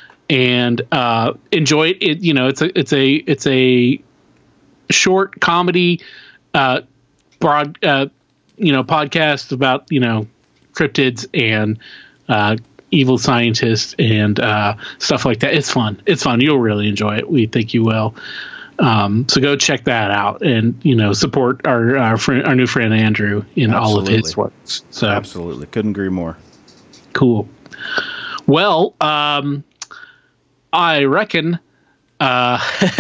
and uh, enjoy it. it. You know, it's a it's a it's a short comedy uh, broad. Uh, you know, podcast about, you know, cryptids and uh, evil scientists and uh, stuff like that. It's fun. It's fun. You'll really enjoy it. We think you will. Um, so go check that out and, you know, support our our, friend, our new friend Andrew in Absolutely. all of his works. So Absolutely. Couldn't agree more. Cool. Well, um, I reckon, uh,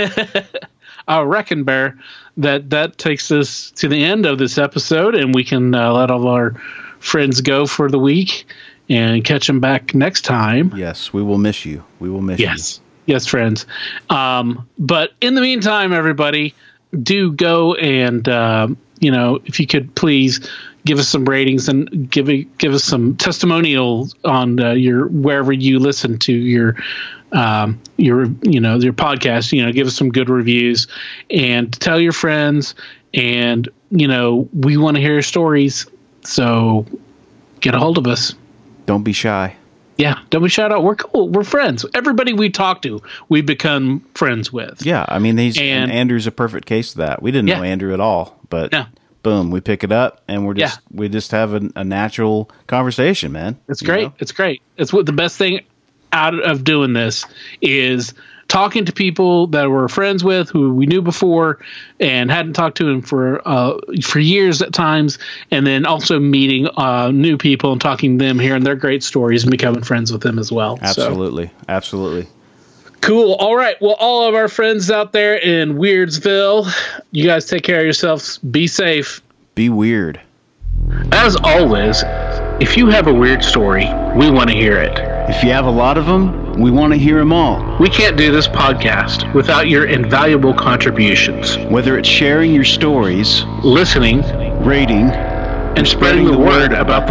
I reckon, Bear, that that takes us to the end of this episode, and we can uh, let all of our friends go for the week and catch them back next time. Yes, we will miss you. We will miss yes. you. Yes, yes, friends. Um, but in the meantime, everybody, do go and, uh, you know, if you could please give us some ratings and give give us some testimonials on uh, your wherever you listen to your um, your you know your podcast. You know, give us some good reviews and tell your friends. And you know, we want to hear your stories, so get a hold of us. Don't be shy. Yeah, don't be shy out. We're cool. We're friends. Everybody we talk to, we become friends with. Yeah, I mean, he's and, and Andrew's a perfect case of that. We didn't yeah. know Andrew at all, but. Yeah. Boom, we pick it up and we're just yeah. we just have a, a natural conversation, man. It's great. Know? It's great. It's what the best thing out of doing this is talking to people that we're friends with who we knew before and hadn't talked to them for uh, for years at times, and then also meeting uh, new people and talking to them, hearing their great stories and becoming friends with them as well. Absolutely. So. Absolutely. Cool. All right. Well, all of our friends out there in Weirdsville, you guys take care of yourselves. Be safe. Be weird. As always, if you have a weird story, we want to hear it. If you have a lot of them, we want to hear them all. We can't do this podcast without your invaluable contributions. Whether it's sharing your stories, listening, rating, and spreading the word about the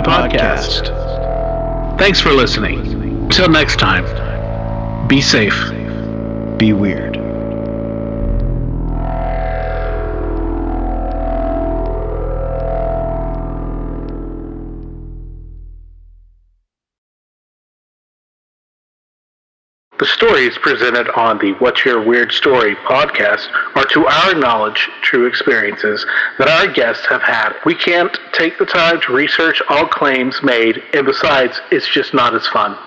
podcast. Thanks for listening. Until next time, be safe. Be weird. The stories presented on the What's Your Weird Story podcast are, to our knowledge, true experiences that our guests have had. We can't take the time to research all claims made, and besides, it's just not as fun.